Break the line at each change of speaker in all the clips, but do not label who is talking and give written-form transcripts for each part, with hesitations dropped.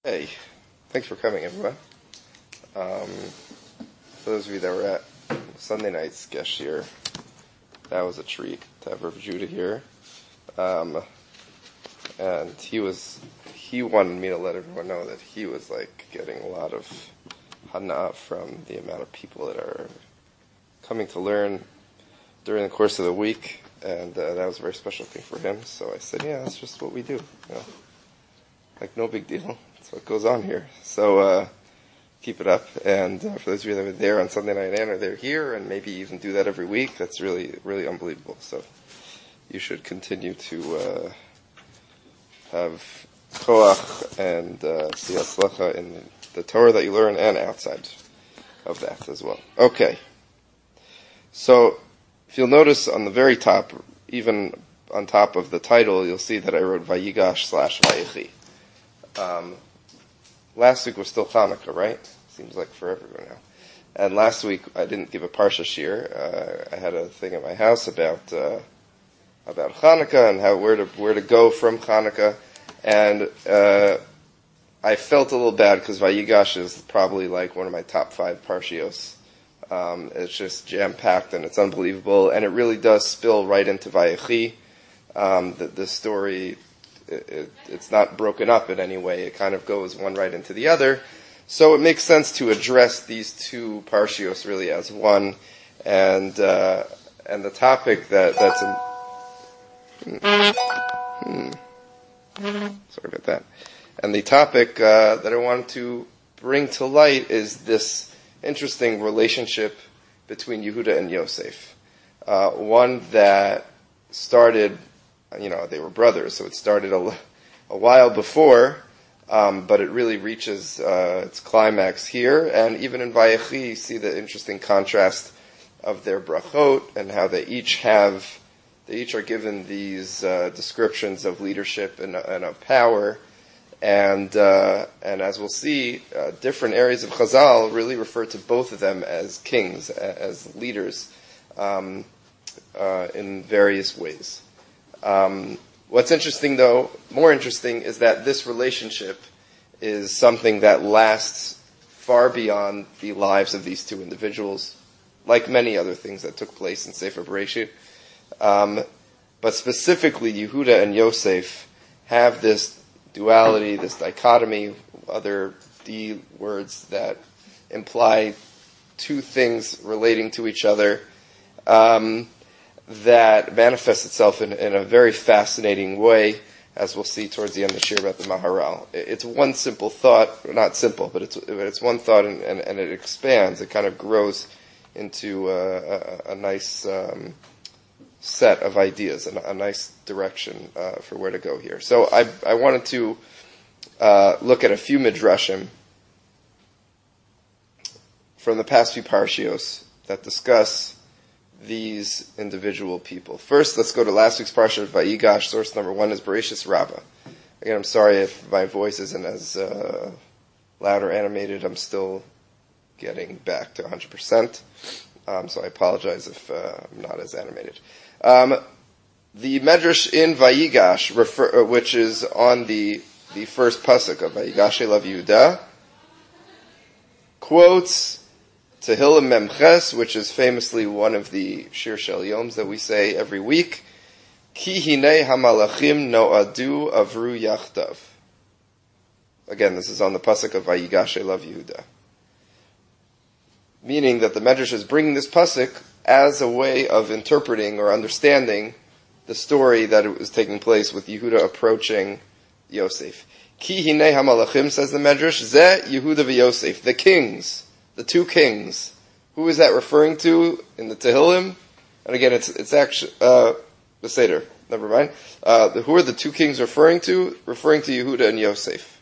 Hey, thanks for coming, everyone. For those of you that were at Sunday night's guest year, that was a treat to have Rav Judah here. And he wanted me to let everyone know that he was getting a lot of hana from the amount of people that are coming to learn during the course of the week, and that was a very special thing for him. So I said, yeah, that's just what we do. No big deal. That's what goes on here. So keep it up. And for those of you that were there on Sunday night and are there here, and maybe even do that every week, that's really, really unbelievable. So you should continue to have koach and see atzlacha in the Torah that you learn and outside of that as well. Okay. So if you'll notice on the very top, even on top of the title, you'll see that I wrote Vayigash/Vayechi. Last week was still Hanukkah, right? Seems like forever ago now. And last week I didn't give a parsha shir. I had a thing at my house about Hanukkah and where to go from Hanukkah, and I felt a little bad because Vayigash is probably one of my top 5 parshios. It's just jam packed and it's unbelievable, and it really does spill right into Vayechi. The story. It's not broken up in any way. It kind of goes one right into the other. So it makes sense to address these two parshios really as one. And the topic that's sorry about that. And the topic that I want to bring to light is this interesting relationship between Yehuda and Yosef. One that started, they were brothers, so it started a while before, but it really reaches its climax here. And even in Vayechi, you see the interesting contrast of their brachot and how they each are given these descriptions of leadership and of power. And as we'll see, different areas of Chazal really refer to both of them as kings, as leaders, in various ways. What's interesting, though, more interesting, is that this relationship is something that lasts far beyond the lives of these two individuals, like many other things that took place in Sefer Bereshit. But specifically, Yehuda and Yosef have this duality, this dichotomy, other D words that imply two things relating to each other, that manifests itself in a very fascinating way, as we'll see towards the end of the shir about the Maharal. It's one simple thought, not simple, but it's one thought, and it expands. It kind of grows into a nice set of ideas and a nice direction for where to go here. So I wanted to look at a few midrashim from the past few parshios that discuss these individual people. First, let's go to last week's parsha of Vayigash. Source number 1 is Bereshis Rabbah. Again, I'm sorry if my voice isn't as loud or animated. I'm still getting back to 100%. So I apologize if I'm not as animated. The medrash in Vayigash, which is on the first pasuk of Vayigash Elav Yehuda, quotes Tehillim Memches, which is famously one of the Shir Shel Yoms that we say every week. Ki hinei hamalachim noadu avru yachtav. Again, this is on the pasuk of Vayigash Elav Yehuda. Meaning that the Medrash is bringing this pasuk as a way of interpreting or understanding the story that it was taking place with Yehuda approaching Yosef. Ki hinei hamalachim, says the Medrash, ze Yehuda v'Yosef, the kings. The two kings. Who is that referring to in the Tehillim? And again, it's actually the Seder. Never mind. Who are the two kings referring to? Referring to Yehuda and Yosef.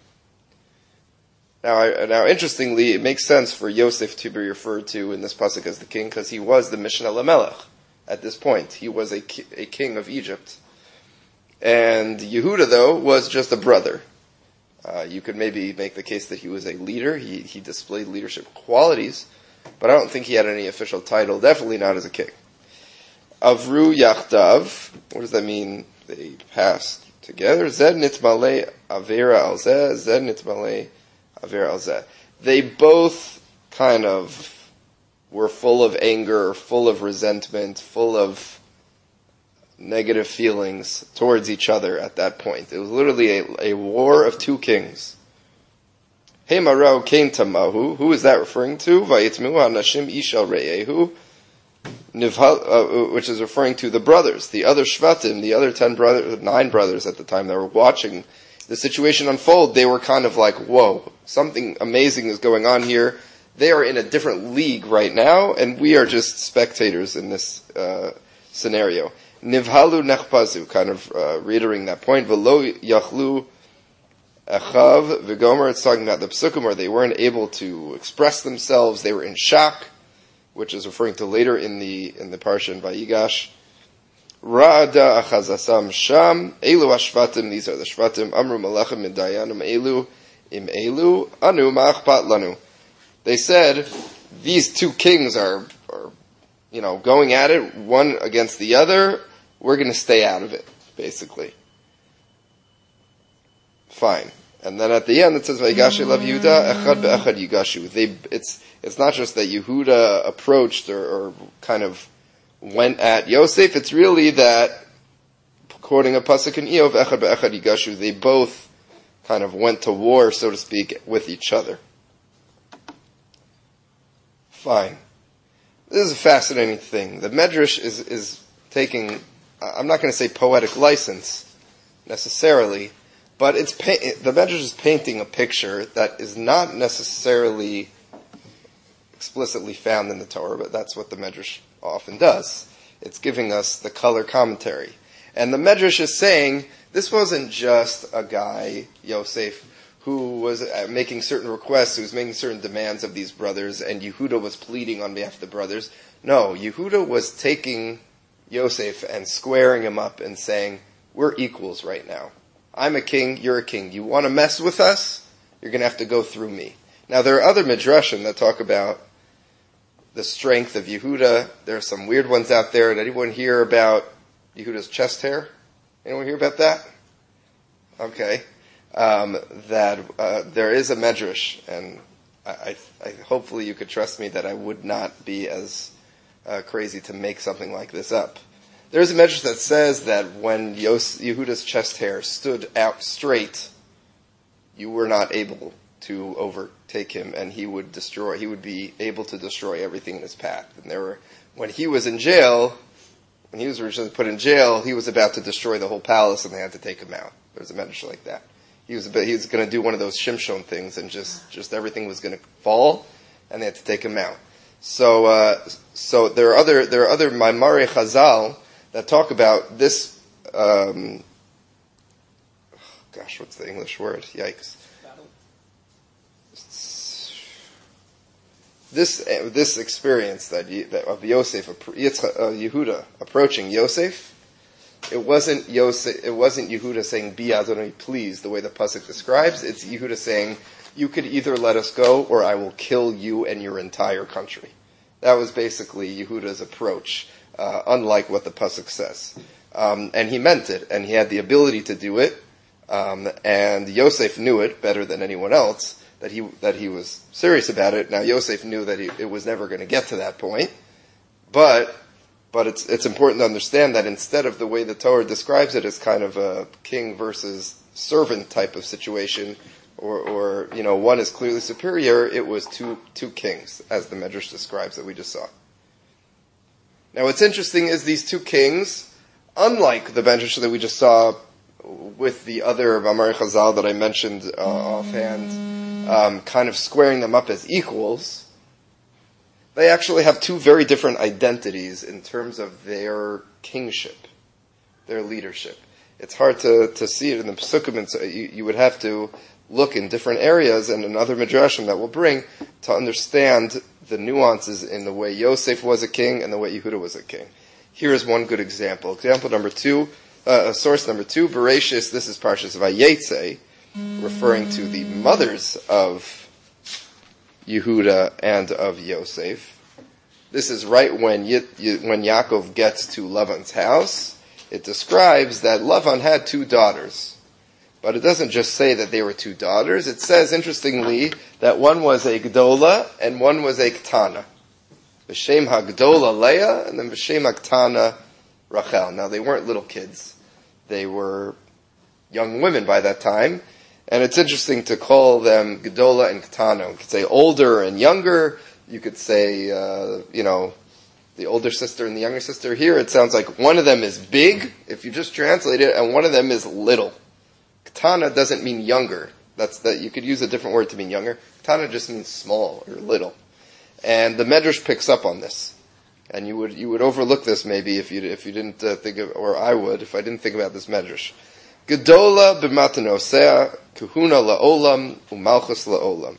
Now, interestingly, it makes sense for Yosef to be referred to in this pasuk as the king because he was the Mishnah Lamelech at this point. He was a king of Egypt, and Yehuda, though, was just a brother. You could maybe make the case that he was a leader. He displayed leadership qualities, but I don't think he had any official title, definitely not as a king. Avru Yachtav, what does that mean? They passed together. Zed nitmale avera al zeh, zed nitmale avera al zeh. They both kind of were full of anger, full of resentment, full of negative feelings towards each other at that point. It was literally a war of two kings. Hemarau came to Mahu. Who is that referring to? Vayitmu hanashim ishal re'ehu, which is referring to the brothers, the other Shvatim, the other 9 brothers at the time that were watching the situation unfold. They were kind of like, whoa, something amazing is going on here. They are in a different league right now, and we are just spectators in this scenario. Nivhalu nechpazu, kind of reiterating that point. V'lo yachlu echav v'gomer. It's talking about the psukim where they weren't able to express themselves. They were in shock, which is referring to later in the parsha in Vayigash. Ra'ada achazasam sham elu hashvatim. These are the shvatim. Amru malachim midayanum elu im elu anu ma'achpat lanu. They said, these two kings are going at it, one against the other. We're going to stay out of it, basically. Fine. And then at the end it says, Vayigash elav Yehuda, echad be'echad yigashu. It's not just that Yehuda approached or kind of went at Yosef, it's really that, quoting a pasuk in Eov, echad be'echad yigashu, they both kind of went to war, so to speak, with each other. Fine. This is a fascinating thing. The Medrash is taking, I'm not going to say poetic license, necessarily, but the Medrash is painting a picture that is not necessarily explicitly found in the Torah, but that's what the Medrash often does. It's giving us the color commentary. And the Medrash is saying, this wasn't just a guy, Yosef, who was making certain requests, who was making certain demands of these brothers, and Yehuda was pleading on behalf of the brothers. No, Yehuda was taking Yosef and squaring him up and saying, we're equals right now. I'm a king, you're a king. You want to mess with us? You're going to have to go through me. Now, there are other midrashim that talk about the strength of Yehuda. There are some weird ones out there. Did anyone hear about Yehuda's chest hair? Anyone hear about that? Okay. There is a medrash, and I hopefully you could trust me that I would not be as crazy to make something like this up. There's a medrash that says that when Yehuda's chest hair stood out straight, you were not able to overtake him, and he would be able to destroy everything in his path. And when he was in jail, when he was originally put in jail, he was about to destroy the whole palace, and they had to take him out. There's a medrash like that. He was going to do one of those Shimshon things, and just everything was going to fall, and they had to take him out. So there are other Maimare Chazal that talk about this. Gosh, what's the English word? Yikes! This experience of Yosef, Yehuda approaching Yosef. It wasn't Yehuda saying, "Be Adonai, please," the way the pasuk describes. It's Yehuda saying, "You could either let us go, or I will kill you and your entire country." That was basically Yehuda's approach, unlike what the pasuk says. And he meant it, and he had the ability to do it. And Yosef knew it better than anyone else that he was serious about it. Now Yosef knew that it was never going to get to that point, but it's important to understand that instead of the way the Torah describes it as kind of a king versus servant type of situation, or one is clearly superior, it was two kings, as the Medrash describes that we just saw. Now what's interesting is these two kings, unlike the Medrash that we just saw with the other Mamar Chazal that I mentioned offhand, kind of squaring them up as equals, they actually have two very different identities in terms of their kingship, their leadership. It's hard to see it in the Pesukim, and so you would have to look in different areas and another midrashim that we'll bring to understand the nuances in the way Yosef was a king and the way Yehuda was a king. Here is one good example. Example number 2, source number 2, Bereshis, this is Parshas Vayetze, referring to the mothers of Yehuda and of Yosef. This is right when Yaakov gets to Lavan's house. it describes that Lavan had 2 daughters. But it doesn't just say that they were 2 daughters. It says, interestingly, that one was a Gdola and one was a Ktana. V'shem ha-Gdola Leah, and then V'shem ha-Ktana Rachel. Now, they weren't little kids. They were young women by that time. And it's interesting to call them Gdola and Ktana. You could say older and younger. You could say, the older sister and the younger sister. Here it sounds like one of them is big, if you just translate it, and one of them is little. Ktana doesn't mean younger. You could use a different word to mean younger. Ktana just means small or little. And the Medrash picks up on this. And you would overlook this maybe if you didn't think of, or I would, if I didn't think about this Medrash. Gedola b'matanosea, kahuna la'olam, u'malchus la'olam.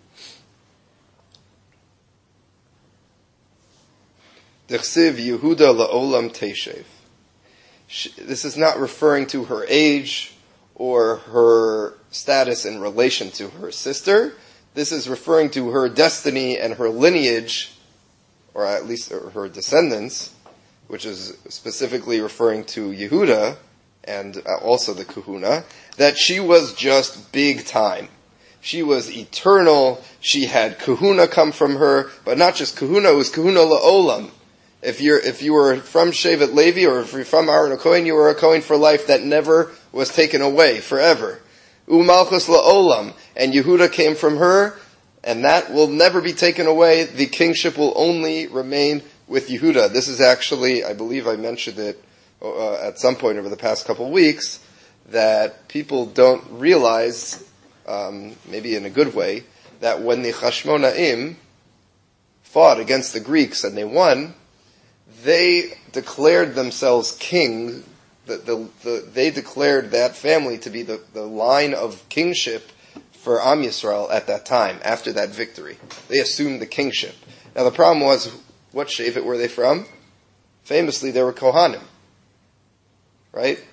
Dechsiv Yehuda la'olam teshev. This is not referring to her age or her status in relation to her sister. This is referring to her destiny and her lineage, or at least her descendants, which is specifically referring to Yehuda and also the kahuna, that she was just big time. She was eternal. She had kahuna come from her, but not just kahuna, it was kahuna la'olam. If you were from Shevet Levi, or if you're from Aaron HaKohen, you were a Kohen for life that never was taken away, forever. U'malchus la'olam, and Yehuda came from her, and that will never be taken away. The kingship will only remain with Yehuda. This is actually, I believe I mentioned it at some point over the past couple of weeks, that people don't realize, maybe in a good way, that when the Hashmonaim fought against the Greeks and they won, they declared themselves king. They declared that family to be the line of kingship for Am Yisrael at that time, after that victory. They assumed the kingship. Now the problem was, what Shevet were they from? Famously, they were Kohanim. Right?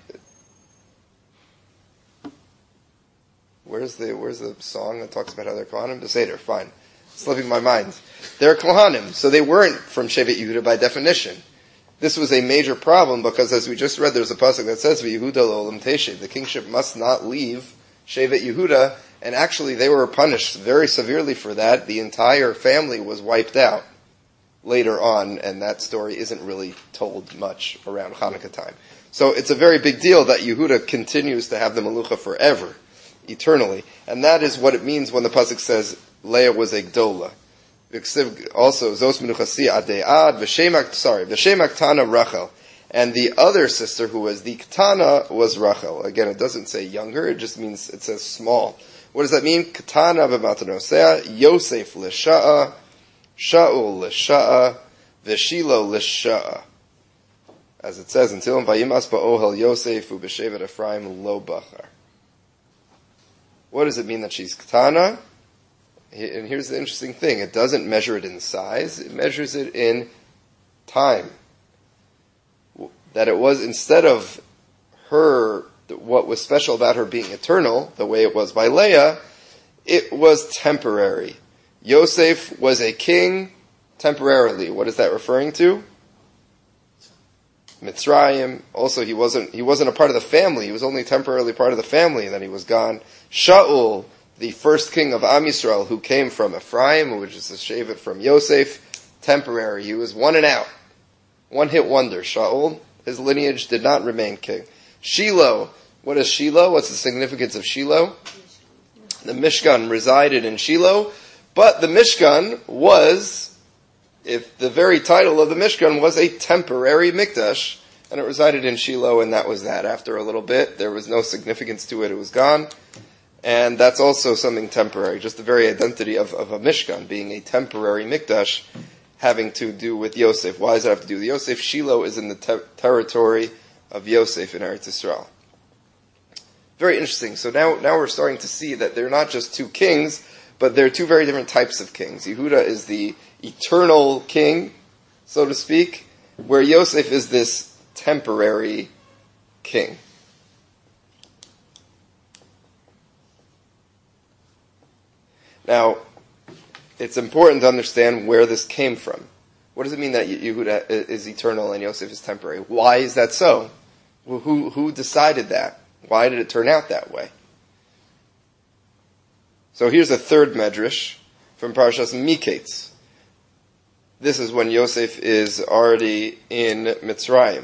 Where's the song that talks about how they're Kohanim? The Seder, fine. It's slipping my mind. They're Kohanim, so they weren't from Shevet Yehuda by definition. This was a major problem because, as we just read, there's a pasuk that says, "V'Yehuda lo'olam teshev." The kingship must not leave Shevet Yehuda, and actually they were punished very severely for that. The entire family was wiped out later on, and that story isn't really told much around Hanukkah time. So it's a very big deal that Yehuda continues to have the Melucha forever, eternally, and that is what it means when the pasuk says Leah was a Gdola. Also, Zos Menuchasi Adead, V'Shem Ktana Rachel. And the other sister who was the Ktana was Rachel. Again, it doesn't say younger, it just means, it says small. What does that mean? Ktana b'matanosea, Yosef l'sha'a, Shaul l'sha'a, V'Shilo l'sha'a. As it says, until Vayimas ba'ohel Yosef u'b'shevet Ephraim lo bachar. What does it mean that she's Ktana? And here's the interesting thing. It doesn't measure it in size. It measures it in time. That it was, instead of her, what was special about her being eternal, the way it was by Leah, it was temporary. Yosef was a king temporarily. What is that referring to? Mitzrayim. Also, he wasn't a part of the family. He was only temporarily part of the family, and then he was gone. Shaul, the first king of Am Yisrael, who came from Ephraim, which is a shevet from Yosef, temporary. He was one and out. One-hit wonder. Shaul, his lineage did not remain king. Shiloh. What is Shiloh? What's the significance of Shiloh? The Mishkan resided in Shiloh, but the Mishkan was, if the very title of the Mishkan was a temporary mikdash, and it resided in Shiloh, and that was that. After a little bit, there was no significance to it. It was gone. And that's also something temporary, just the very identity of a Mishkan being a temporary mikdash, having to do with Yosef. Why does it have to do with Yosef? Shiloh is in the territory of Yosef in Eretz Yisrael. Very interesting. So now we're starting to see that they're not just 2 kings, but they're 2 very different types of kings. Yehuda is the eternal king, so to speak, where Yosef is this temporary king. Now, it's important to understand where this came from. What does it mean that Yehuda is eternal and Yosef is temporary? Why is that so? Well, who decided that? Why did it turn out that way? So here's a third medrash from Parshas Miketz. This is when Yosef is already in Mitzrayim,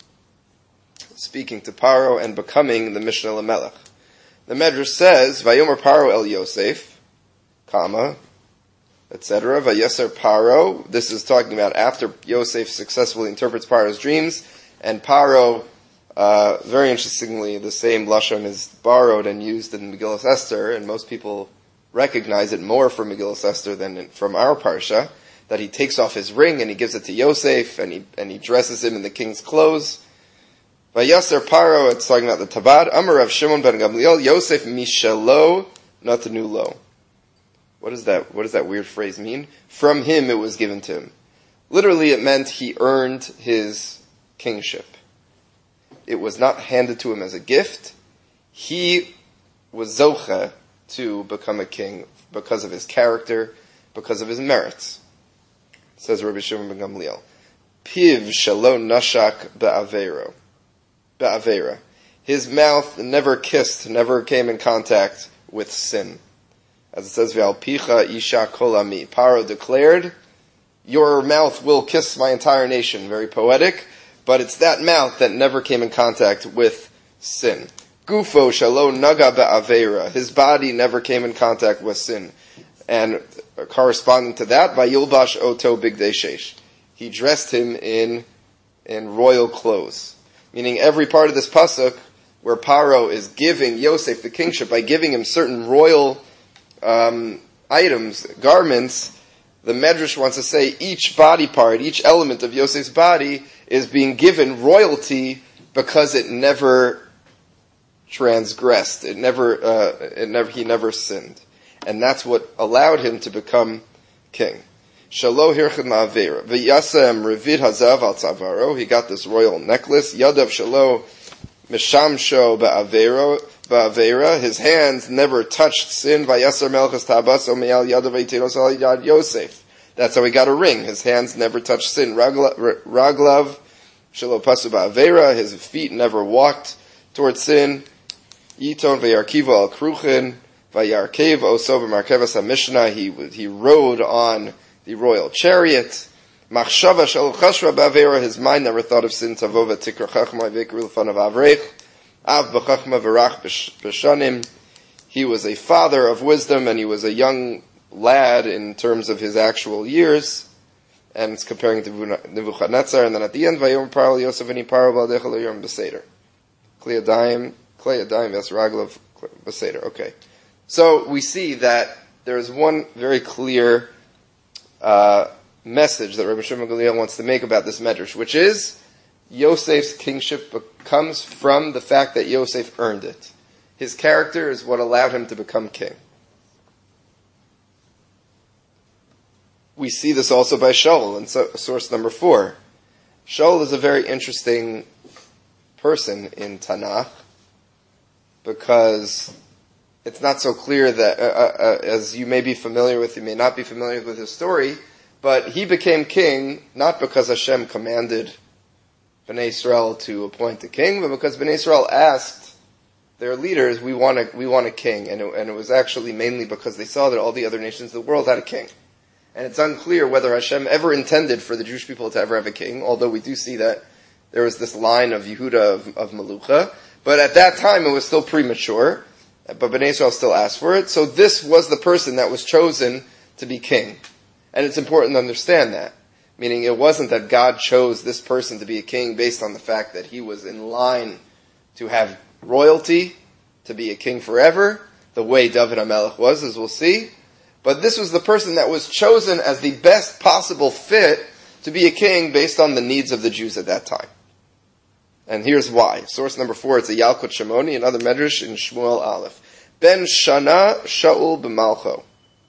speaking to Paro and becoming the Mishnah Lamelech. The medrash says, Vayomer Paro el Yosef, comma, etc. Vayeser Paro. This is talking about after Yosef successfully interprets Paro's dreams, and Paro, very interestingly, the same lashon is borrowed and used in Megillas Esther, and most people recognize it more from Megillas Esther than from our parsha. That he takes off his ring and he gives it to Yosef, and he dresses him in the king's clothes. Vayeser Paro. It's talking about the Tabad. Amar Rav Shimon ben Gamliel. Yosef mishalo natanu lo. What does that weird phrase mean? From him it was given to him. Literally it meant he earned his kingship. It was not handed to him as a gift. He was zocha to become a king because of his character, because of his merits. Says Rabbi Shimon ben Gamliel. Piv shalo nashak ba'avera. His mouth never kissed, never came in contact with sin. As it says, V'al picha isha kolami. Paro declared, your mouth will kiss my entire nation. Very poetic, but it's that mouth that never came in contact with sin. Gufo shalo naga ba'avera. His body never came in contact with sin. And corresponding to that, Vayilbash oto bigdei shesh. He dressed him in royal clothes. Meaning every part of this pasuk where Paro is giving Yosef the kingship by giving him certain royal items, garments, the Medrash wants to say each body part, each element of Yosef's body is being given royalty because it never transgressed. He never sinned. And that's what allowed him to become king. Shalo hirchad ma'avera. V'yasem revid hazav al tzavaro. He got this royal necklace. Yadav shalo mishamsho ba'avera. His hands never touched sin. V'yaser melchas tabaso me'al yadav eitenos al yad Yosef. That's how he got a ring. His hands never touched sin. Raglav shalo pasu ba'avera. His feet never walked towards sin. Yiton v'yarkiva al kruchin. Vayarkev oso b'markevas HaMishnah. He rode on the royal chariot. Machshava shel chashra ba'avera. His mind never thought of sin. Tavova tikra chachma v'ikru l'fanav avrech. Av b'chachma v'rach b'shanim. He was a father of wisdom, and he was a young lad in terms of his actual years. And it's comparing to Nebuchadnezzar. And then at the end, Vayom Paro Yosef v'ni Paro b'aldecha lo yom b'seder. Klei Adayim v'esraglav b'seder. Okay. So we see that there is one very clear message that Rabbi Shimon Gamliel wants to make about this medrash, which is Yosef's kingship comes from the fact that Yosef earned it. His character is what allowed him to become king. We see this also by Shaul in source number 4. Shaul is a very interesting person in Tanakh because it's not so clear that, as you may be familiar with, you may not be familiar with his story, but he became king not because Hashem commanded Bnei Israel to appoint a king, but because Bnei Israel asked their leaders, we want a king, and it was actually mainly because they saw that all the other nations of the world had a king. And it's unclear whether Hashem ever intended for the Jewish people to ever have a king, although we do see that there was this line of Yehuda of Melucha, but at that time it was still premature. But Bnei Israel still asked for it. So this was the person that was chosen to be king. And it's important to understand that. Meaning it wasn't that God chose this person to be a king based on the fact that he was in line to have royalty, to be a king forever, the way David HaMelech was, as we'll see. But this was the person that was chosen as the best possible fit to be a king based on the needs of the Jews at that time. And here's why. Source number 4, it's a Yalkut Shimoni, another medrash in Shmuel Aleph. Ben Shana Shaul b'Malcho.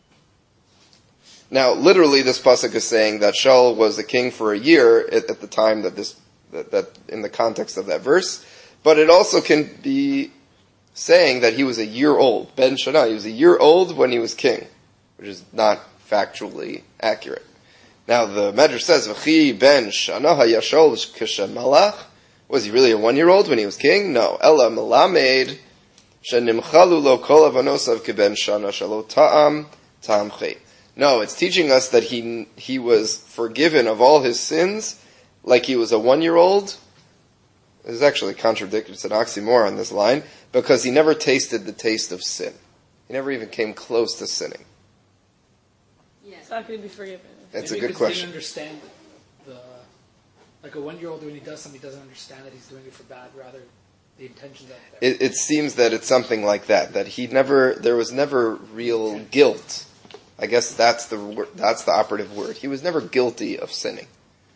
Now, literally, this pasuk is saying that Shaul was a king for a year at the time that in the context of that verse. But it also can be saying that he was a year old. Ben Shana, he was a year old when he was king, which is not factually accurate. Now, the medrash says, V'chi ben Shana hayashol k'shem malach. Was he really a 1-year-old when he was king? No. Ella melamed shenimchalu lo kol avanosav keben shana shalo ta'am chet. No, it's teaching us that he was forgiven of all his sins like he was a 1-year-old. There's actually contradicted. It's an oxymoron, this line, because he never tasted the taste of sin. He never even came close to sinning.
Yes. How could he be forgiven?
That's
Maybe
a good question.
He didn't understand like a 1-year-old when he does something, he doesn't understand that he's doing it for bad, rather the intentions are there.
It seems that it's something like that there was never real guilt. I guess that's the operative word. He was never guilty of sinning.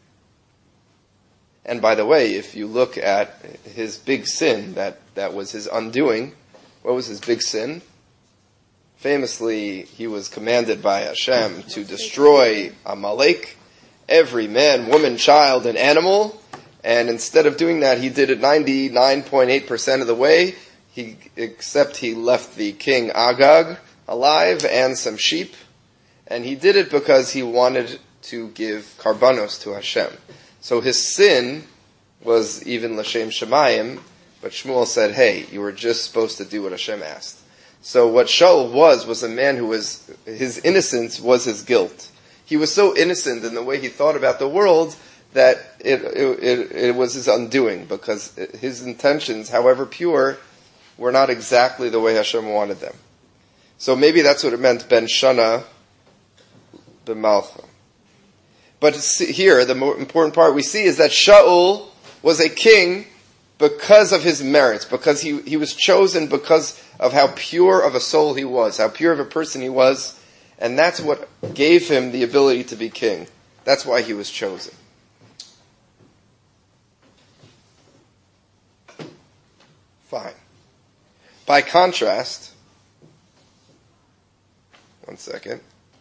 And by the way, if you look at his big sin, that was his undoing. What was his big sin? Famously, he was commanded by Hashem to destroy Amalek, every man, woman, child, and animal. And instead of doing that, he did it 99.8% of the way, except he left the king Agag alive and some sheep. And he did it because he wanted to give karbanos to Hashem. So his sin was even l'shem shemayim, but Shmuel said, hey, you were just supposed to do what Hashem asked. So what Shaul was a man who his innocence was his guilt. He was so innocent in the way he thought about the world that it was his undoing, because his intentions, however pure, were not exactly the way Hashem wanted them. So maybe that's what it meant, ben shana b'malcha. But here, the more important part we see is that Shaul was a king because of his merits, because he was chosen because of how pure of a soul he was, how pure of a person he was, and that's what gave him the ability to be king. That's why he was chosen. Fine. By contrast, one second.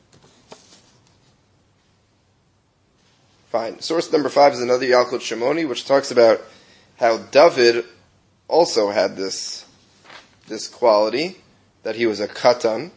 Fine. Source number 5 is another Yalkut Shimoni, which talks about how David also had this quality, that he was a katan.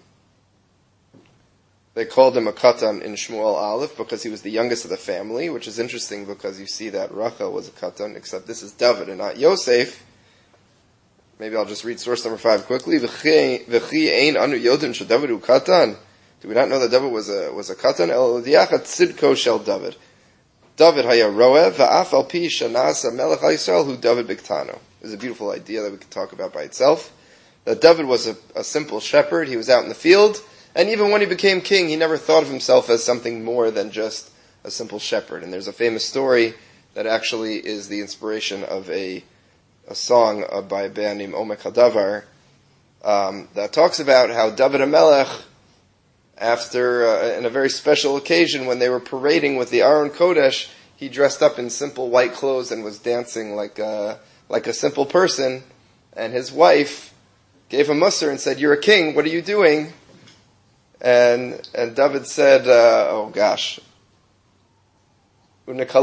They called him a katan in Shmuel Aleph because he was the youngest of the family, which is interesting because you see that Rachel was a katan, except this is David and not Yosef. Maybe I'll just read source number 5 quickly. V'chi ein anu yodin sheDavid hu katan. Do we not know that David was a katan? El diachat tzidko shel David. David haya roeh va'af al pi shanasa melech Yisrael hu David biktano. It's a beautiful idea that we could talk about by itself. That David was a simple shepherd. He was out in the field, and even when he became king, he never thought of himself as something more than just a simple shepherd. And there's a famous story that actually is the inspiration of a song by a band named Omek Hadavar that talks about how David HaMelech, after in a very special occasion when they were parading with the Aron Kodesh, he dressed up in simple white clothes and was dancing like a simple person. And his wife gave him mussar and said, "You're a king. What are you doing?" And David said, "Oh gosh." That's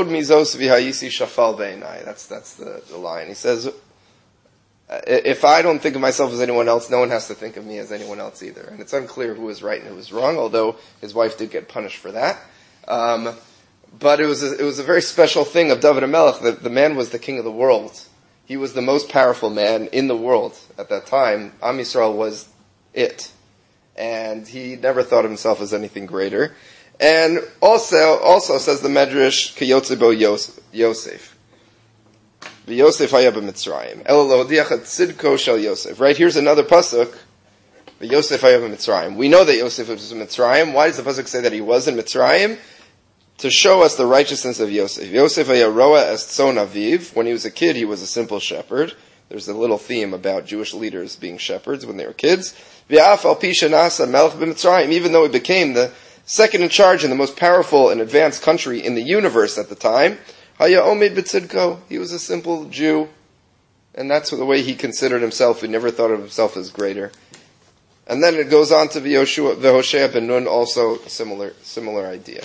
the line. He says, if I don't think of myself as anyone else, no one has to think of me as anyone else either. And it's unclear who was right and who was wrong, although his wife did get punished for that. But it was a very special thing of David HaMelech that the man was the king of the world. He was the most powerful man in the world at that time. Am Yisrael was it. And he never thought of himself as anything greater. And also says the Medrash, Kiyotze bo Yosef. Yosef haya b'Mitzrayim. El lo hodiach tzidko shel Yosef. Right, here's another pasuk. Yosef haya b'Mitzrayim. We know that Yosef was in Mitzrayim. Why does the pasuk say that he was in Mitzrayim? To show us the righteousness of Yosef. Yosef haya roa es tzon aviv. When he was a kid, he was a simple shepherd. There's a little theme about Jewish leaders being shepherds when they were kids. V'af al pi shenasa melech b'Mitzrayim. Even though he became the second in charge in the most powerful and advanced country in the universe at the time, Haya Omed B'Tzidko, he was a simple Jew, and that's the way he considered himself. He never thought of himself as greater. And then it goes on to V'Hoshea ben Nun, also similar idea.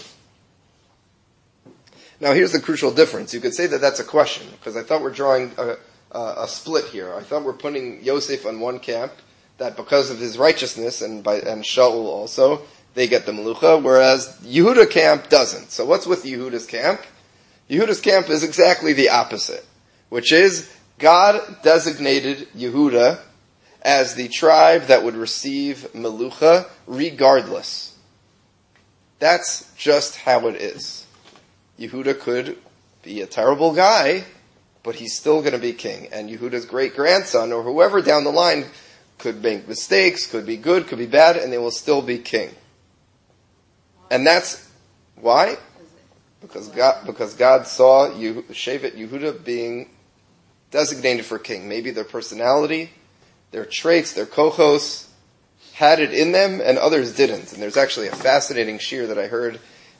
Now here's the crucial difference. You could say that that's a question, because I thought we're drawing a split here. I thought we're putting Yosef on one camp, that because of his righteousness, and Shaul also, they get the Melucha, whereas Yehuda camp doesn't. So what's with Yehuda's camp? Yehuda's camp is exactly the opposite. which is God designated Yehuda as the tribe that would receive Melucha regardless. That's just how it is. Yehuda could be a terrible guy, but he's still going to be king. And Yehuda's great-grandson, or whoever down the line, could make mistakes, could be good, could be bad, and they will still be king. And that's why? Because God saw Shevet Yehuda being designated for king. Maybe their personality, their traits, their kochos had it in them, and others didn't. And there's actually a fascinating shir that I heard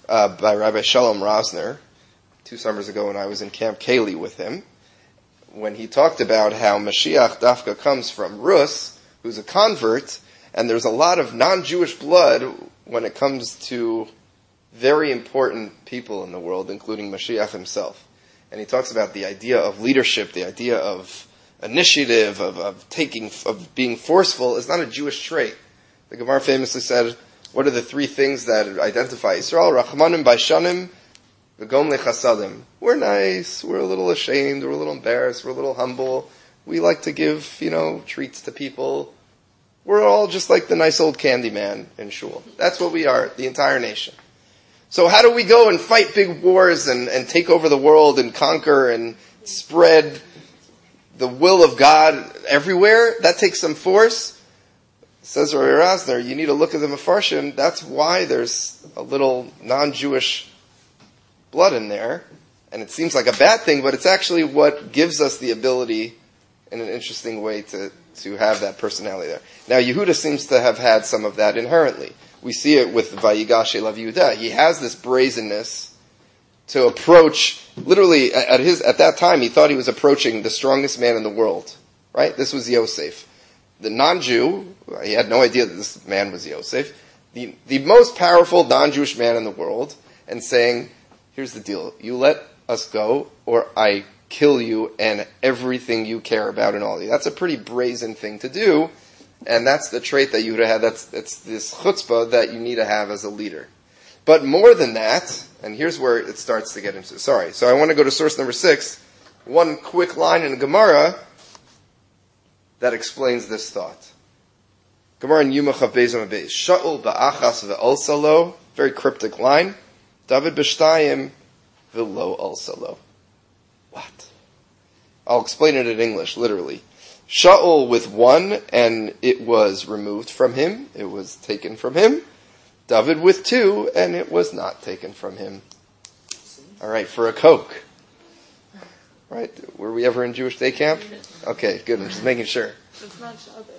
by Rabbi Shalom Rosner 2 summers ago when I was in Camp Kaylee with him, when he talked about how Mashiach Dafka comes from Rus, who's a convert, and there's a lot of non-Jewish blood when it comes to very important people in the world, including Mashiach himself. And he talks about the idea of leadership, the idea of initiative, of being forceful is not a Jewish trait. The Gemara famously said, what are the 3 things that identify Israel? Rachmanim, Baishanim, V'gom lechasadim. We're nice, we're a little ashamed, we're a little embarrassed, we're a little humble. We like to give, treats to people. We're all just like the nice old candy man in shul. That's what we are, the entire nation. So how do we go and fight big wars and take over the world and conquer and spread the will of God everywhere? That takes some force. Says Rabbi Rosner, you need to look at the Mefarshim. That's why there's a little non-Jewish blood in there. And it seems like a bad thing, but it's actually what gives us the ability in an interesting way to have that personality there. Now, Yehuda seems to have had some of that inherently. We see it with Vayigash Elav Yehuda. He has this brazenness to approach, literally, at that time, he thought he was approaching the strongest man in the world. Right? This was Yosef. The non-Jew, he had no idea that this man was Yosef, the most powerful non-Jewish man in the world, and saying, here's the deal, you let us go, or I kill you and everything you care about and all of you. That's a pretty brazen thing to do, and that's the trait that Yehuda had. That's this chutzpah that you need to have as a leader. But more than that, and here's where it starts to get into. So I want to go to source number 6. One quick line in Gemara that explains this thought. Gemara in Yuma Chav Beis Amud Beis. Shaul ba'achas ve'olsalo. Very cryptic line. David b'shtayim ve'lo olsalo. What? I'll explain it in English, literally. Shaul with 1, and it was removed from him. It was taken from him. David with 2, and it was not taken from him. All right, for a Coke. Right? Were we ever in Jewish day camp? Okay, good. I'm just making sure.
It's not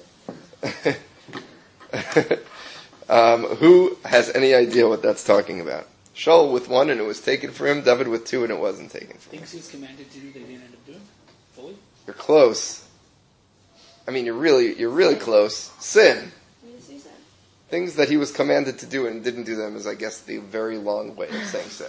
Shabbat.
Who has any idea what that's talking about? Shaul with 1, and it was taken from him. David with 2, and it wasn't taken from him.
Things he was commanded to do, they didn't end up doing fully.
You're close. I mean, you're really close. Sin. Things that he was commanded to do and didn't do them is, I guess, the very long way of saying sin.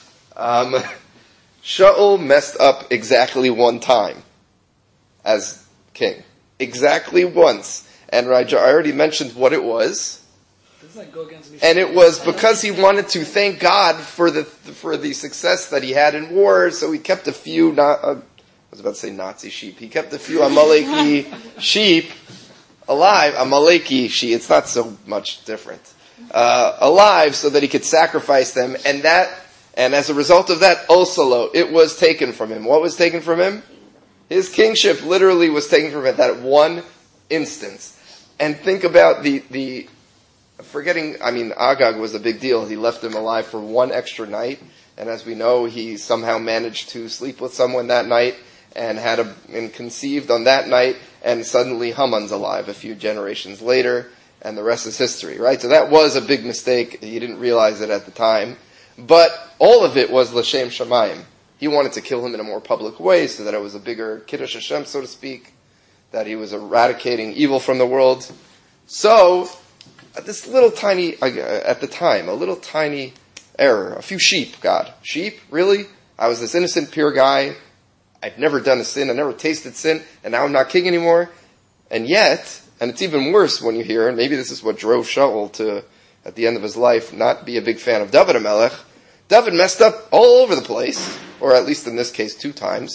Shaul messed up exactly 1 time as king. Exactly once. And I already mentioned what it was.
Doesn't that go against me?
And it was because he wanted to thank God for the success that he had in war, so he kept a few, I was about to say Nazi sheep. He kept a few Amaleki sheep alive. Amaleki sheep, it's not so much different. Alive so that he could sacrifice them, and as a result of that, Osalo, it was taken from him. What was taken from him? His kingship literally was taken from him at that one instance. And think about Agag was a big deal. He left him alive for 1 extra night, and as we know, he somehow managed to sleep with someone that night, and conceived on that night, and suddenly Haman's alive a few generations later, and the rest is history, right? So that was a big mistake. He didn't realize it at the time. But all of it was L'Shem Shamayim. He wanted to kill him in a more public way, so that it was a bigger Kiddush Hashem, so to speak, that he was eradicating evil from the world. So, this little tiny, at the time, a little tiny error. A few sheep, God. Sheep? Really? I was this innocent, pure guy. I've never done a sin. I never tasted sin. And now I'm not king anymore. And yet, and it's even worse when you hear, and maybe this is what drove Shaul to, at the end of his life, not be a big fan of David HaMelech. David messed up all over the place, or at least in this case 2 times.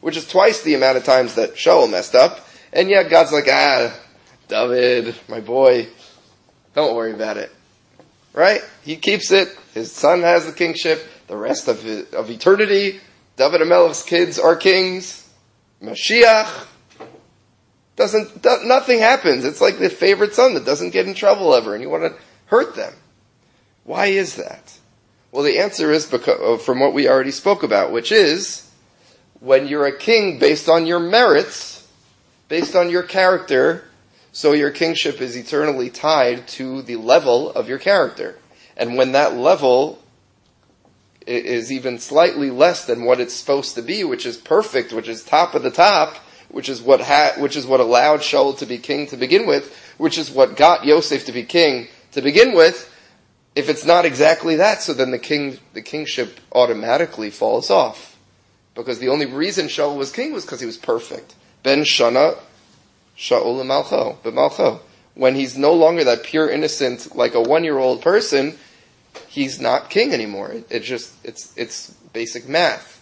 which is twice the amount of times that Shaul messed up. And yet God's like, David, my boy, don't worry about it. Right? He keeps it. His son has the kingship. The rest of eternity, David HaMelech's kids are kings. Mashiach. Nothing happens. It's like the favorite son that doesn't get in trouble ever, and you want to hurt them. Why is that? Well, the answer is because, from what we already spoke about, which is, when you're a king based on your merits, based on your character, so your kingship is eternally tied to the level of your character. And when that level is even slightly less than what it's supposed to be, which is perfect, which is top of the top, which is what allowed Shaul to be king to begin with, which is what got Yosef to be king to begin with, if it's not exactly that, so then the kingship automatically falls off. Because the only reason Shaul was king was because he was perfect. Ben Shana, Shaul Malcho. When he's no longer that pure innocent, like a 1-year-old person, he's not king anymore. It's basic math.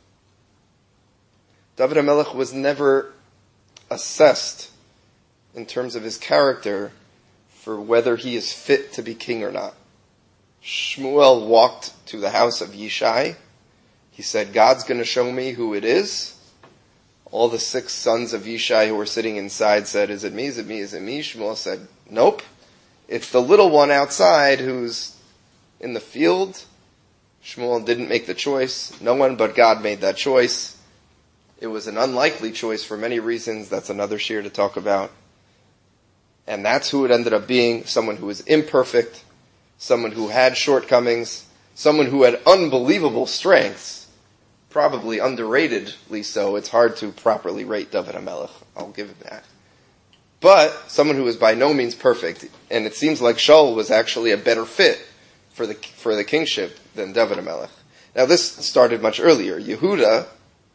David HaMelech was never assessed in terms of his character for whether he is fit to be king or not. Shmuel walked to the house of Yishai. He said, God's going to show me who it is. All the 6 sons of Yishai who were sitting inside said, is it me, is it me, is it me? Shmuel said, nope. It's the little one outside who's in the field. Shmuel didn't make the choice. No one but God made that choice. It was an unlikely choice for many reasons. That's another shir to talk about. And that's who it ended up being. Someone who was imperfect. Someone who had shortcomings. Someone who had unbelievable strengths. Probably underratedly so. It's hard to properly rate David HaMelech. I'll give him that. But someone who was by no means perfect. And it seems like Shaul was actually a better fit for the kingship than David HaMelech. Now this started much earlier. Yehuda,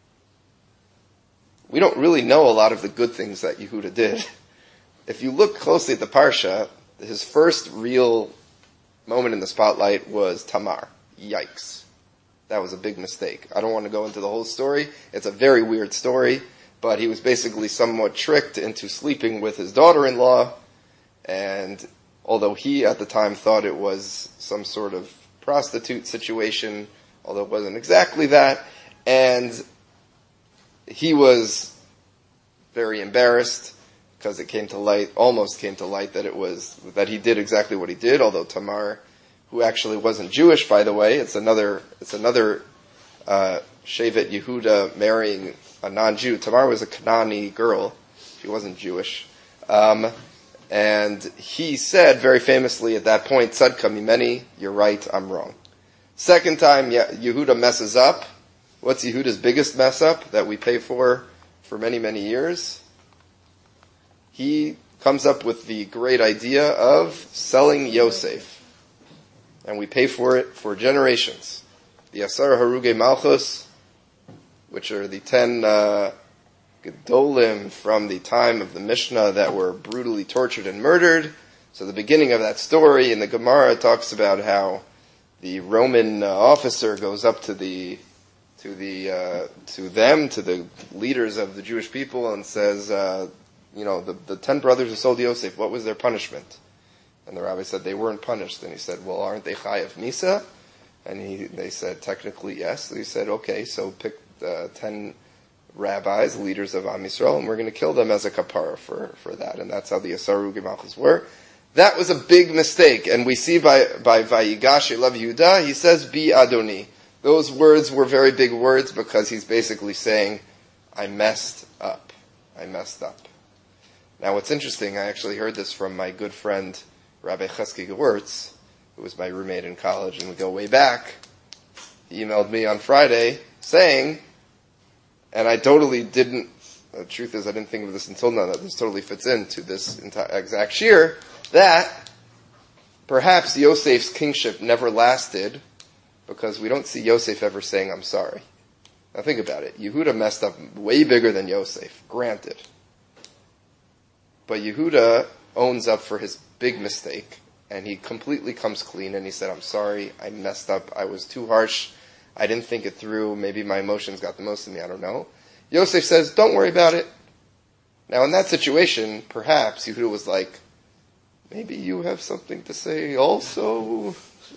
we don't really know a lot of the good things that Yehuda did. If you look closely at the Parsha, his first real moment in the spotlight was Tamar. Yikes. That was a big mistake. I don't want to go into the whole story. It's a very weird story, but he was basically somewhat tricked into sleeping with his daughter-in-law, and although he at the time thought it was some sort of prostitute situation, although it wasn't exactly that, and he was very embarrassed because it almost came to light that he did exactly what he did, although Tamar, who actually wasn't Jewish, by the way, it's another Shevet Yehuda marrying a non-Jew. Tamar was a Canaanite girl. She wasn't Jewish. And he said very famously at that point, Tzadka mimeni, you're right, I'm wrong. Second time, Yehuda messes up. What's Yehuda's biggest mess up that we pay for many, many years? He comes up with the great idea of selling Yosef. And we pay for it for generations. The Asar Haruge Malchus, which are the 10 Gedolim from the time of the Mishnah that were brutally tortured and murdered. So the beginning of that story in the Gemara talks about how the Roman officer goes up to the leaders of the Jewish people and says, the 10 brothers who sold Yosef, what was their punishment? And the rabbi said they weren't punished. And he said, well, aren't they chayav misa? And they said, technically yes. So he said, okay, so pick 10 rabbis, leaders of Am Yisrael, and we're going to kill them as a kapara for that. And that's how the Asaru Gemalchus were. That was a big mistake. And we see by Vayigash Elav Yehuda, he says, Bi Adoni. Those words were very big words because he's basically saying, I messed up. Now what's interesting, I actually heard this from my good friend, Rabbi Chesky Gewurz, who was my roommate in college, and we go way back. He emailed me on Friday saying, and I totally didn't, the truth is I didn't think of this until now, that this totally fits into this exact shir, that perhaps Yosef's kingship never lasted because we don't see Yosef ever saying, I'm sorry. Now think about it. Yehuda messed up way bigger than Yosef, granted. But Yehuda owns up for his big mistake, and he completely comes clean, and he said, I'm sorry, I messed up, I was too harsh, I didn't think it through, maybe my emotions got the most of me, I don't know. Yosef says, don't worry about it. Now, in that situation, perhaps Yehuda was like, maybe you have something to say also,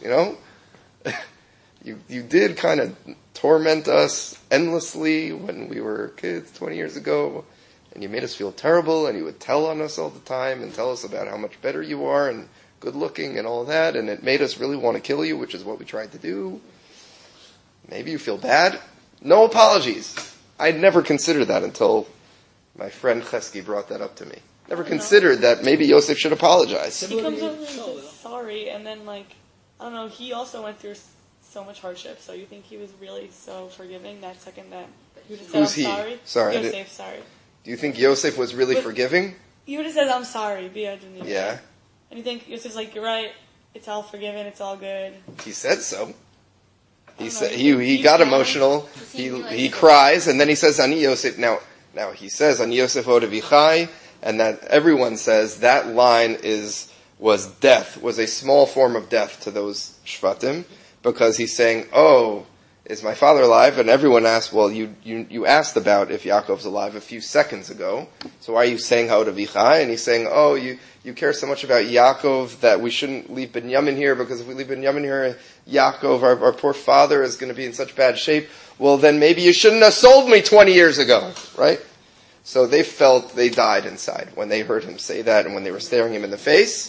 You did kind of torment us endlessly when we were kids 20 years ago, and you made us feel terrible, and you would tell on us all the time and tell us about how much better you are and good looking and all that, and it made us really want to kill you, which is what we tried to do. Maybe you feel bad. No apologies. I'd never considered that until my friend Chesky brought that up to me. Never considered that maybe Yosef should apologize.
He comes over and says sorry, and then he also went through so much hardship, so you think he was really so forgiving that second that you just said,
Who's he?
I'm sorry?
Sorry.
Yosef, sorry.
Do you think Yosef was really forgiving?
You would have said, I'm sorry,
Yeah.
And you think Yosef's like, you're right, it's all forgiven, it's all good.
He said so. He said he got emotional. He cries, and then he says, Ani Yosef. Now he says, Ani Yosef od Avichai, and that everyone says that line was death, was a small form of death to those Shvatim, because he's saying, oh, is my father alive? And everyone asks, well, you asked about if Yaakov's alive a few seconds ago, so why are you saying Hod Avichai? And he's saying, oh, you care so much about Yaakov that we shouldn't leave Binyamin here, because if we leave Binyamin here, Yaakov, our poor father, is going to be in such bad shape. Well, then maybe you shouldn't have sold me 20 years ago, right? So they felt they died inside when they heard him say that and when they were staring him in the face.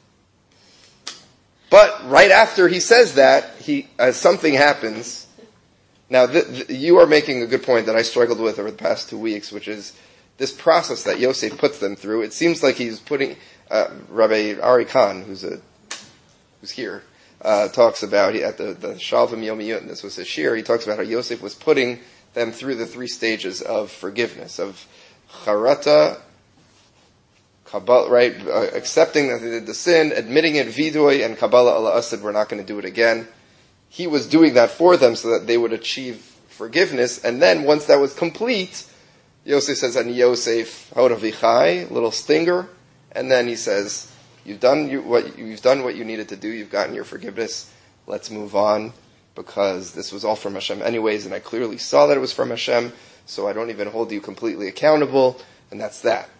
But right after he says that, something happens. Now, you are making a good point that I struggled with over the past 2 weeks, which is this process that Yosef puts them through. It seems like he's putting Rabbi Ari Khan, who's here, talks about at the Shalvam Yomiyut, and this was his shir. He talks about how Yosef was putting them through the 3 stages of forgiveness, of charata, Kabbalah, right? Accepting that they did the sin, admitting it, vidoy, and Kabbalah Allah Asad, we're not going to do it again. He was doing that for them so that they would achieve forgiveness. And then once that was complete, Yosef says, Ani Yosef Hod Avichai, little stinger. And then he says, you've done what you needed to do. You've gotten your forgiveness. Let's move on, because this was all from Hashem anyways, and I clearly saw that it was from Hashem, so I don't even hold you completely accountable, and that's that.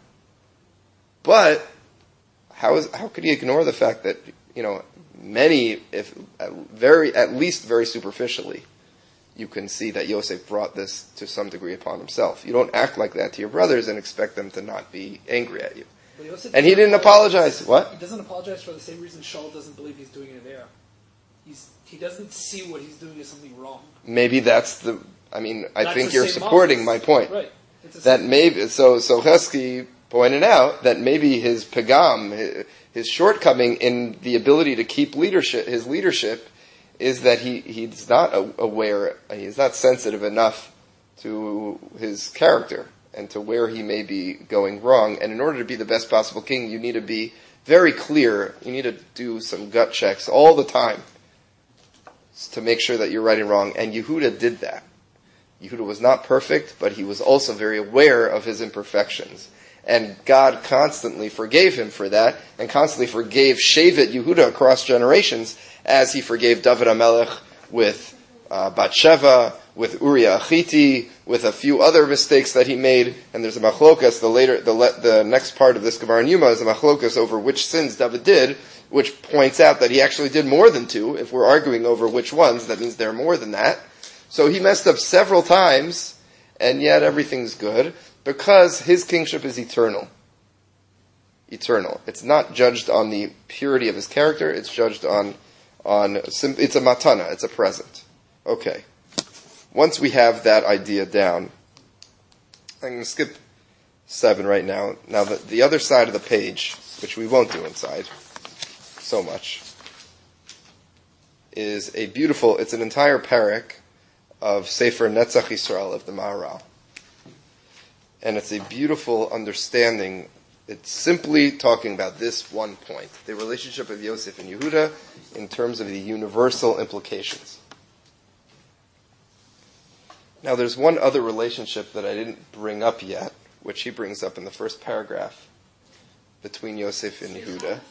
But how could he ignore the fact that, many, if at least very superficially, you can see that Yosef brought this to some degree upon himself. You don't act like that to your brothers and expect them to not be angry at you. And he didn't apologize. What?
He doesn't apologize for the same reason Shaul doesn't believe he's doing it there. He doesn't see what he's doing as something wrong.
Maybe that's I think you're supporting my point.
Right.
That maybe, so Chesky pointed out that maybe his pagam, his shortcoming in the ability to keep his leadership, is that he's not aware, he's not sensitive enough to his character and to where he may be going wrong. And in order to be the best possible king, you need to be very clear. You need to do some gut checks all the time to make sure that you're right and wrong. And Yehuda did that. Yehuda was not perfect, but he was also very aware of his imperfections. And God constantly forgave him for that, and constantly forgave Shevet Yehuda across generations, as he forgave David HaMelech with Bathsheba, with Uriah Achiti, with a few other mistakes that he made. And there's a machlokas, the next part of this Gemara in Yuma is a machlokas over which sins David did, which points out that he actually did more than 2. If we're arguing over which ones, that means there are more than that. So he messed up several times, and yet everything's good, because his kingship is eternal. Eternal. It's not judged on the purity of his character, it's judged on it's a matana, it's a present. Okay. Once we have that idea down, I'm going to skip 7 right now. Now the other side of the page, which we won't do inside so much, is it's an entire parak of Sefer Netzach Yisrael of the Maharal. And it's a beautiful understanding. It's simply talking about this one point, the relationship of Yosef and Yehuda in terms of the universal implications. Now there's one other relationship that I didn't bring up yet, which he brings up in the first paragraph, between Yosef and Yehuda.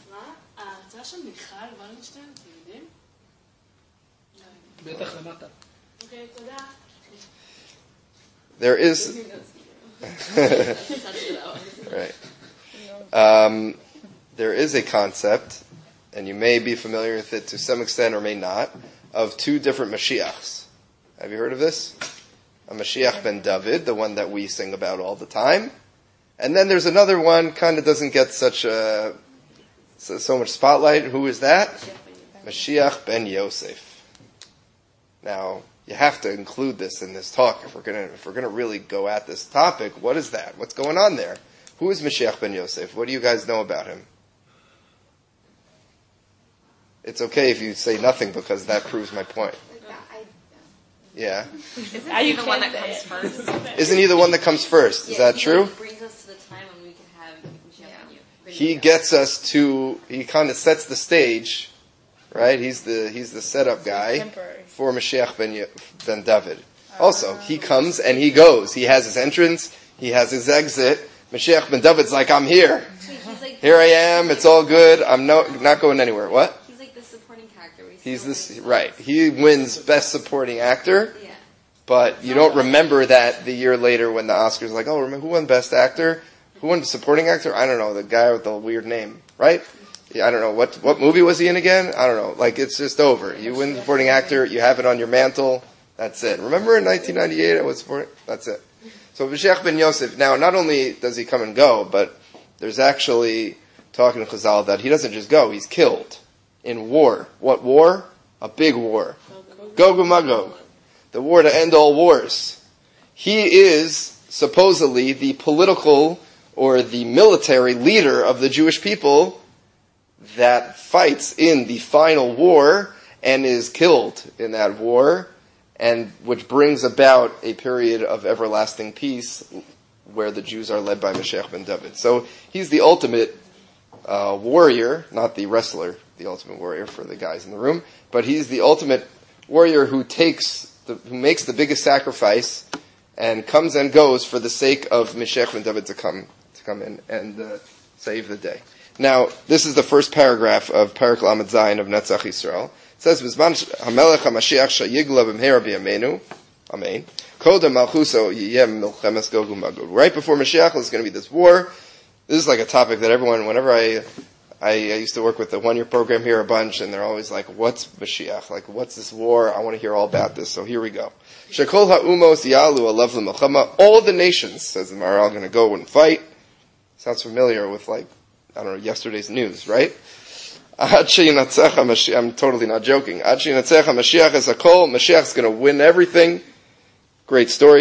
there is right. There is a concept, and you may be familiar with it to some extent or may not, of two different Mashiachs. Have you heard of this? A Mashiach ben David, the one that we sing about all the time. And then there's another one, kind of doesn't get so much spotlight. Who is that? Mashiach ben Yosef. Now, you have to include this in this talk if we're gonna really go at this topic. What is that? What's going on there? Who is Mashiach ben Yosef? What do you guys know about him? It's okay if you say nothing because that proves my point. Yeah.
Isn't he the one that comes first?
Isn't he the one that comes first? Is that true?
He brings us to the time when we can have Mashiach ben Yosef.
He gets us to. He kind of sets the stage, right? He's the setup guy for Mashiach ben David. Also, he comes and he goes. He has his entrance. He has his exit. Mashiach ben David's like, I'm here. Here I am. It's all good. I'm not going anywhere. What?
He's like the supporting character.
He's this right. He wins Best Supporting Actor.
Yeah.
But you don't remember that the year later when the Oscars are like, oh, remember who won Best Actor? Who won Supporting Actor? I don't know. The guy with the weird name, right? Yeah, I don't know. What movie was he in again? I don't know. Like, it's just over. You win Supporting Actor. You have it on your mantle. That's it. Remember in 1998 I was supporting? That's it. So Mashiach ben Yosef, now not only does he come and go, but there's actually talking to Chazal that he doesn't just go, he's killed in war. What war? A big war. Gog uMagog. The war to end all wars. He is supposedly the political or the military leader of the Jewish people that fights in the final war and is killed in that war, and which brings about a period of everlasting peace where the Jews are led by Mashiach ben David. So he's the ultimate warrior, not the wrestler, the ultimate warrior for the guys in the room, but he's the ultimate warrior who makes the biggest sacrifice and comes and goes for the sake of Mashiach ben David to come in and save the day. Now, this is the first paragraph of Parak Lamed Zayin of Netzach Yisrael. It says, "B'zman hamelech haMashiach sheyigla b'mehera b'yameinu, Amen. Kodem malchuso yiyem milchemes Gog uMagog." Right before Mashiach, there's going to be this war. This is like a topic that everyone, whenever I used to work with the one-year program here a bunch, and they're always like, "What's Mashiach? Like, what's this war? I want to hear all about this." So here we go. Shekol ha'umos yalu alav l'melchama. All the nations, says the Maharal, are going to go and fight. Sounds familiar with yesterday's news, right? I'm totally not joking. Mashiach is hakol. Mashiach's going to win everything. Great story.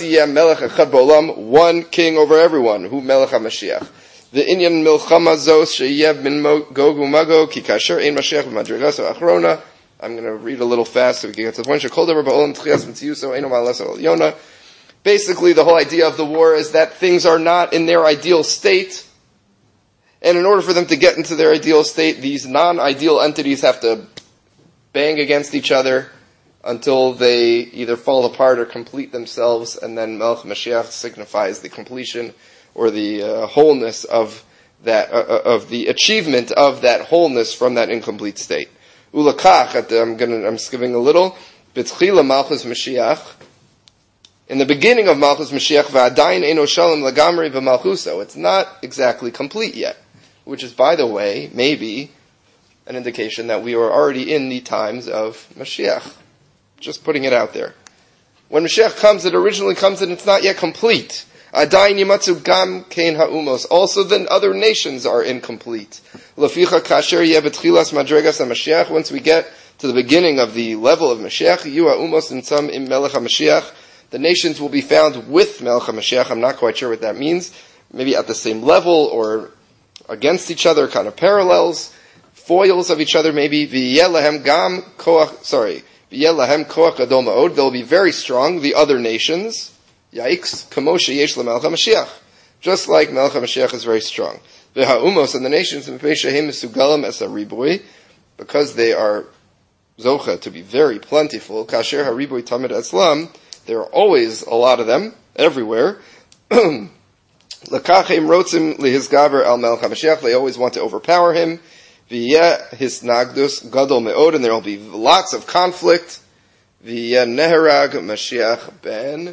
One king over everyone. Who melech HaMashiach. The inyan milchama zos sheyev min Gog uMagog ki kasher ein Mashiach b'madrigaso achrona. I'm going to read a little fast so we can get to the point. Shekol davar ba'olam tchias mitziyuso eino ma'ales al yona. Basically, the whole idea of the war is that things are not in their ideal state. And in order for them to get into their ideal state, these non-ideal entities have to bang against each other until they either fall apart or complete themselves, and then Melech Mashiach signifies the completion or the wholeness of that, of the achievement of that wholeness from that incomplete state. Ulakach, I'm skipping a little. B'tchila Malchus Mashiach. In the beginning of Malchus Mashiach, v'adayin eino shalom lagamri v'malchuso. It's not exactly complete yet, which is, by the way, maybe an indication that we are already in the times of Mashiach. Just putting it out there. When Mashiach comes, it originally comes and it's not yet complete. Adayin yimatzu gam kein ha'umos. Also, then other nations are incomplete. Laficha kasher yeh betchilas madregas HaMashiach. Once we get to the beginning of the level of Mashiach, yu ha'umos in some im melech HaMashiach. The nations will be found with Melech HaMashiach. I'm not quite sure what that means. Maybe at the same level or against each other, kind of parallels, foils of each other maybe. V'yeh lahem koach gadol ma'od. They'll be very strong, the other nations. Yikes. Kamo sheyesh leMelech HaMashiach. Just like Melech HaMashiach is very strong. V'ha'umos, and the nations, mipnei shehem mesugalam es haribui, because they are zocha to be very plentiful. Kasher haribui tamid etzlam. There are always a lot of them, everywhere. Lakachim rotzim lihizgaver al melech HaMashiach. They always want to overpower him. V'yeh hisnagdus gadol me'od. And there will be lots of conflict. V'yeh neherag Mashiach ben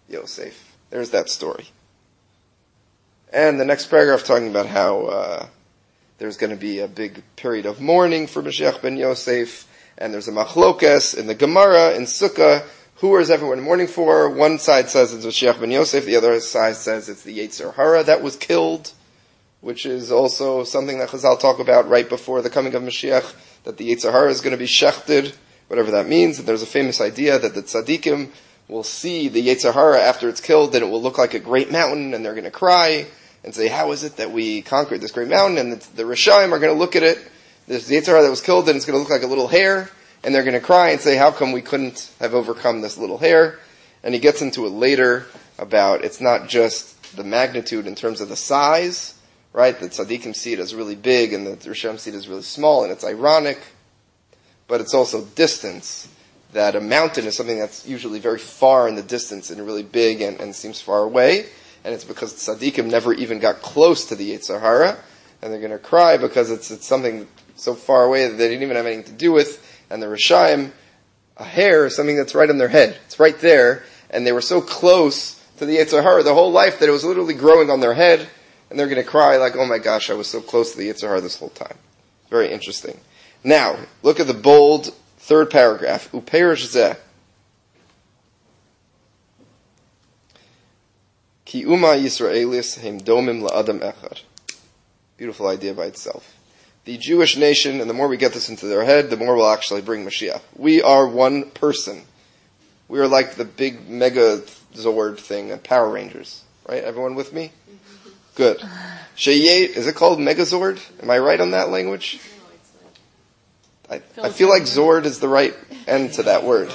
Yosef. There's that story. And the next paragraph talking about how there's going to be a big period of mourning for Mashiach ben Yosef, and there's a machlokes in the Gemara, in Sukkah. Who is everyone mourning for? One side says it's Mashiach ben Yosef, the other side says it's the Yetzer Hara that was killed, which is also something that Chazal talk about right before the coming of Mashiach, that the Yetzer Hara is going to be shechted, whatever that means. And there's a famous idea that the tzaddikim will see the Yetzer Hara after it's killed, and it will look like a great mountain, and they're going to cry and say, how is it that we conquered this great mountain? And the Rishaim are going to look at it, this Yetzer Hara that was killed, and it's going to look like a little hair, and they're going to cry and say, how come we couldn't have overcome this little hair? And he gets into it later about it's not just the magnitude in terms of the size, right? The tzaddikim see it as really big, and the Rishaim see it as really small, and it's ironic, but it's also distance. That a mountain is something that's usually very far in the distance and really big and seems far away. And it's because tzaddikim never even got close to the Yetzer Hara, and they're going to cry because it's something so far away that they didn't even have anything to do with. And the Rishaim, a hair is something that's right on their head. It's right there, and they were so close to the Yetzer Hara their whole life that it was literally growing on their head, and they're going to cry like, oh my gosh, I was so close to the Yetzer Hara this whole time. Very interesting. Now, look at the bold third paragraph. Uperish zeh. Ki uma Yisraelis hem domim la'adam echad. Beautiful idea by itself. The Jewish nation, and the more we get this into their head, the more we'll actually bring Mashiach. We are one person. We are like the big mega Zord thing at Power Rangers. Right? Everyone with me? Good. Sheyet, is it called Megazord? Am I right on that language? I feel like Zord is the right end to that word.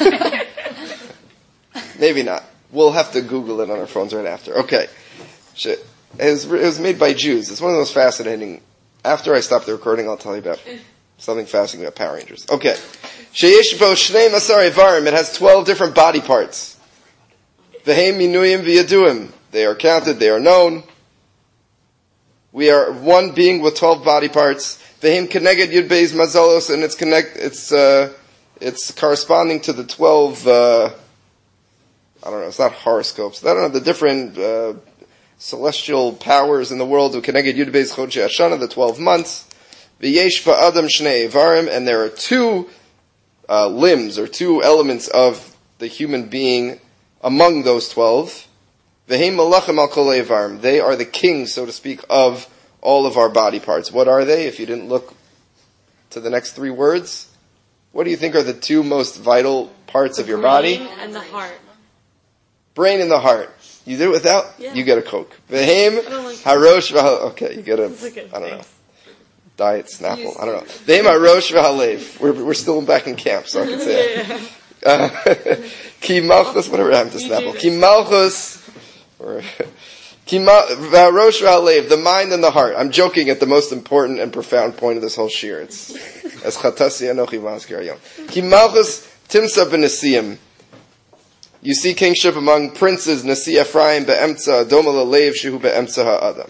Maybe not. We'll have to Google it on our phones right after. Okay. It was made by Jews. It's one of the most fascinating. After I stop the recording, I'll tell you about something fascinating about Power Rangers. Okay. Sheyesh bo shnei masar ivarim. It has 12 different body parts. V'heim minuyim v'yaduim. They are counted. They are known. We are one being with 12 body parts. V'heim keneged yud beis mazalos, and it's corresponding to the 12. I don't know. It's not horoscopes. I don't know the different celestial powers in the world. Keneged yud beis chodshei hashana, the 12 months. V'yesh ba'adam shnei ivarim, and there are two limbs or two elements of the human being among those 12. V'heim malachim al kol ivarim. They are the kings, so to speak, of all of our body parts. What are they? If you didn't look to the next three words, what do you think are the two most vital parts of your body?
Brain and the heart.
Brain and the heart. You do it without?
Yeah.
You get a Coke. V'heim
like
harosh v'halev. Okay, you get a,
okay,
I don't know,
thanks.
Diet Snapple. I don't know. V'heim harosh v'halev. We're still back in camp, so I can say it. Ki malchus, whatever happened to Snapple. Ki malchus, or v'harosh v'halev, the mind and the heart. I'm joking at the most important and profound point of this whole shir. It's as chatasi anochi v'azkir hayom. Ki malchus timsa b'nesiyim. You see kingship among princes, Nasi Ephraim be'emtza, Doma lelev shehu be'emtza ha'adam.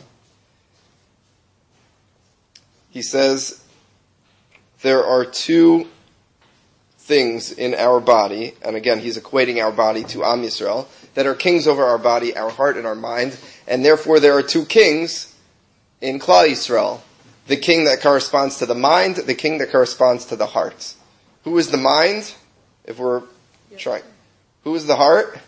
He says, there are two things in our body, and again, he's equating our body to Am Yisrael, that are kings over our body, our heart and our mind, and therefore there are two kings in Klal Yisrael. The king that corresponds to the mind, the king that corresponds to the heart. Who is the mind? If we're trying... Who is the heart?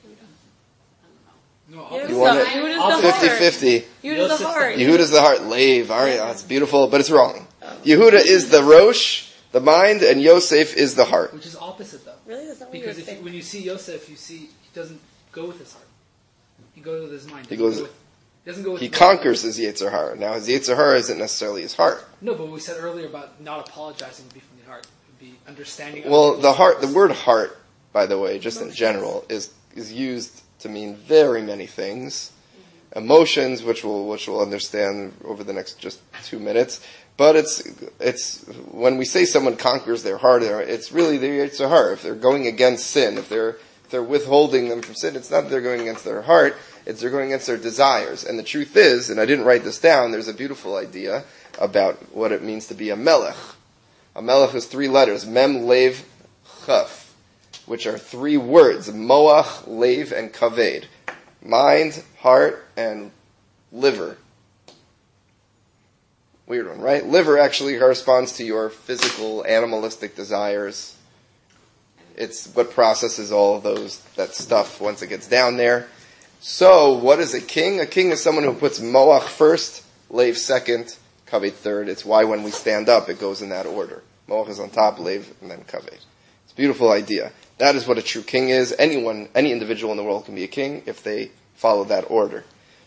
No,
You want it?
Yehuda's the
50-50.
Yehuda's the heart.
Yehuda's the heart. Lev. It's beautiful, but it's wrong. Yehuda is the Rosh, the mind, and Yosef is the heart.
which is opposite though.
Really? That's not what
Because
you would think.
when you see Yosef, you see he doesn't go with his heart. He goes with his mind.
He goes-
doesn't go with
He
his
conquers his Yetzer Hara. Now, his Yetzer Hara isn't necessarily his heart.
No, but we said earlier about not apologizing would be from the heart. It would be understanding. other
Well,
people's
the heart, the
hearts.
word heart, by the way, just in general, is used to mean very many things. Emotions, which we'll understand over the next just 2 minutes. But it's when we say someone conquers their heart, it's really the Yetzer Hara. If they're going against sin, if they're withholding them from sin, it's not that they're going against their heart, it's they're going against their desires. And the truth is, and I didn't write this down, there's a beautiful idea about what it means to be a melech. A melech is 3 letters, mem, lev, chaf. which are three words, moach, lev, and kaved. Mind, heart, and liver. Weird one, right? Liver actually corresponds to your physical, animalistic desires. It's what processes all of that stuff once it gets down there. So, what is a king? A king is someone who puts moach first, lev second, kaved third. It's why when we stand up, it goes in that order. Moach is on top, lev, and then kaved. It's a beautiful idea. That is what a true king is. Any individual in the world can be a king if they follow that order.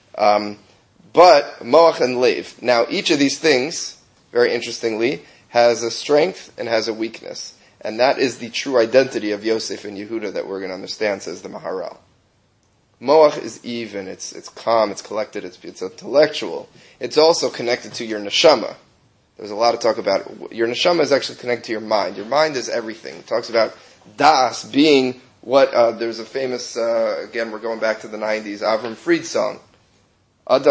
But moach and lev. Now, each of these things, very interestingly, has a strength and has a weakness. And that is the true identity of Yosef and Yehuda that we're going to understand, says the Maharal. Moach is even, it's calm, it's collected, it's intellectual. It's also connected to your neshama. There's a lot of talk about, your neshama is actually connected to your mind. Your mind is everything. It talks about das being what, there's a famous, again, we're going back to the 90s, Avram Fried song. Da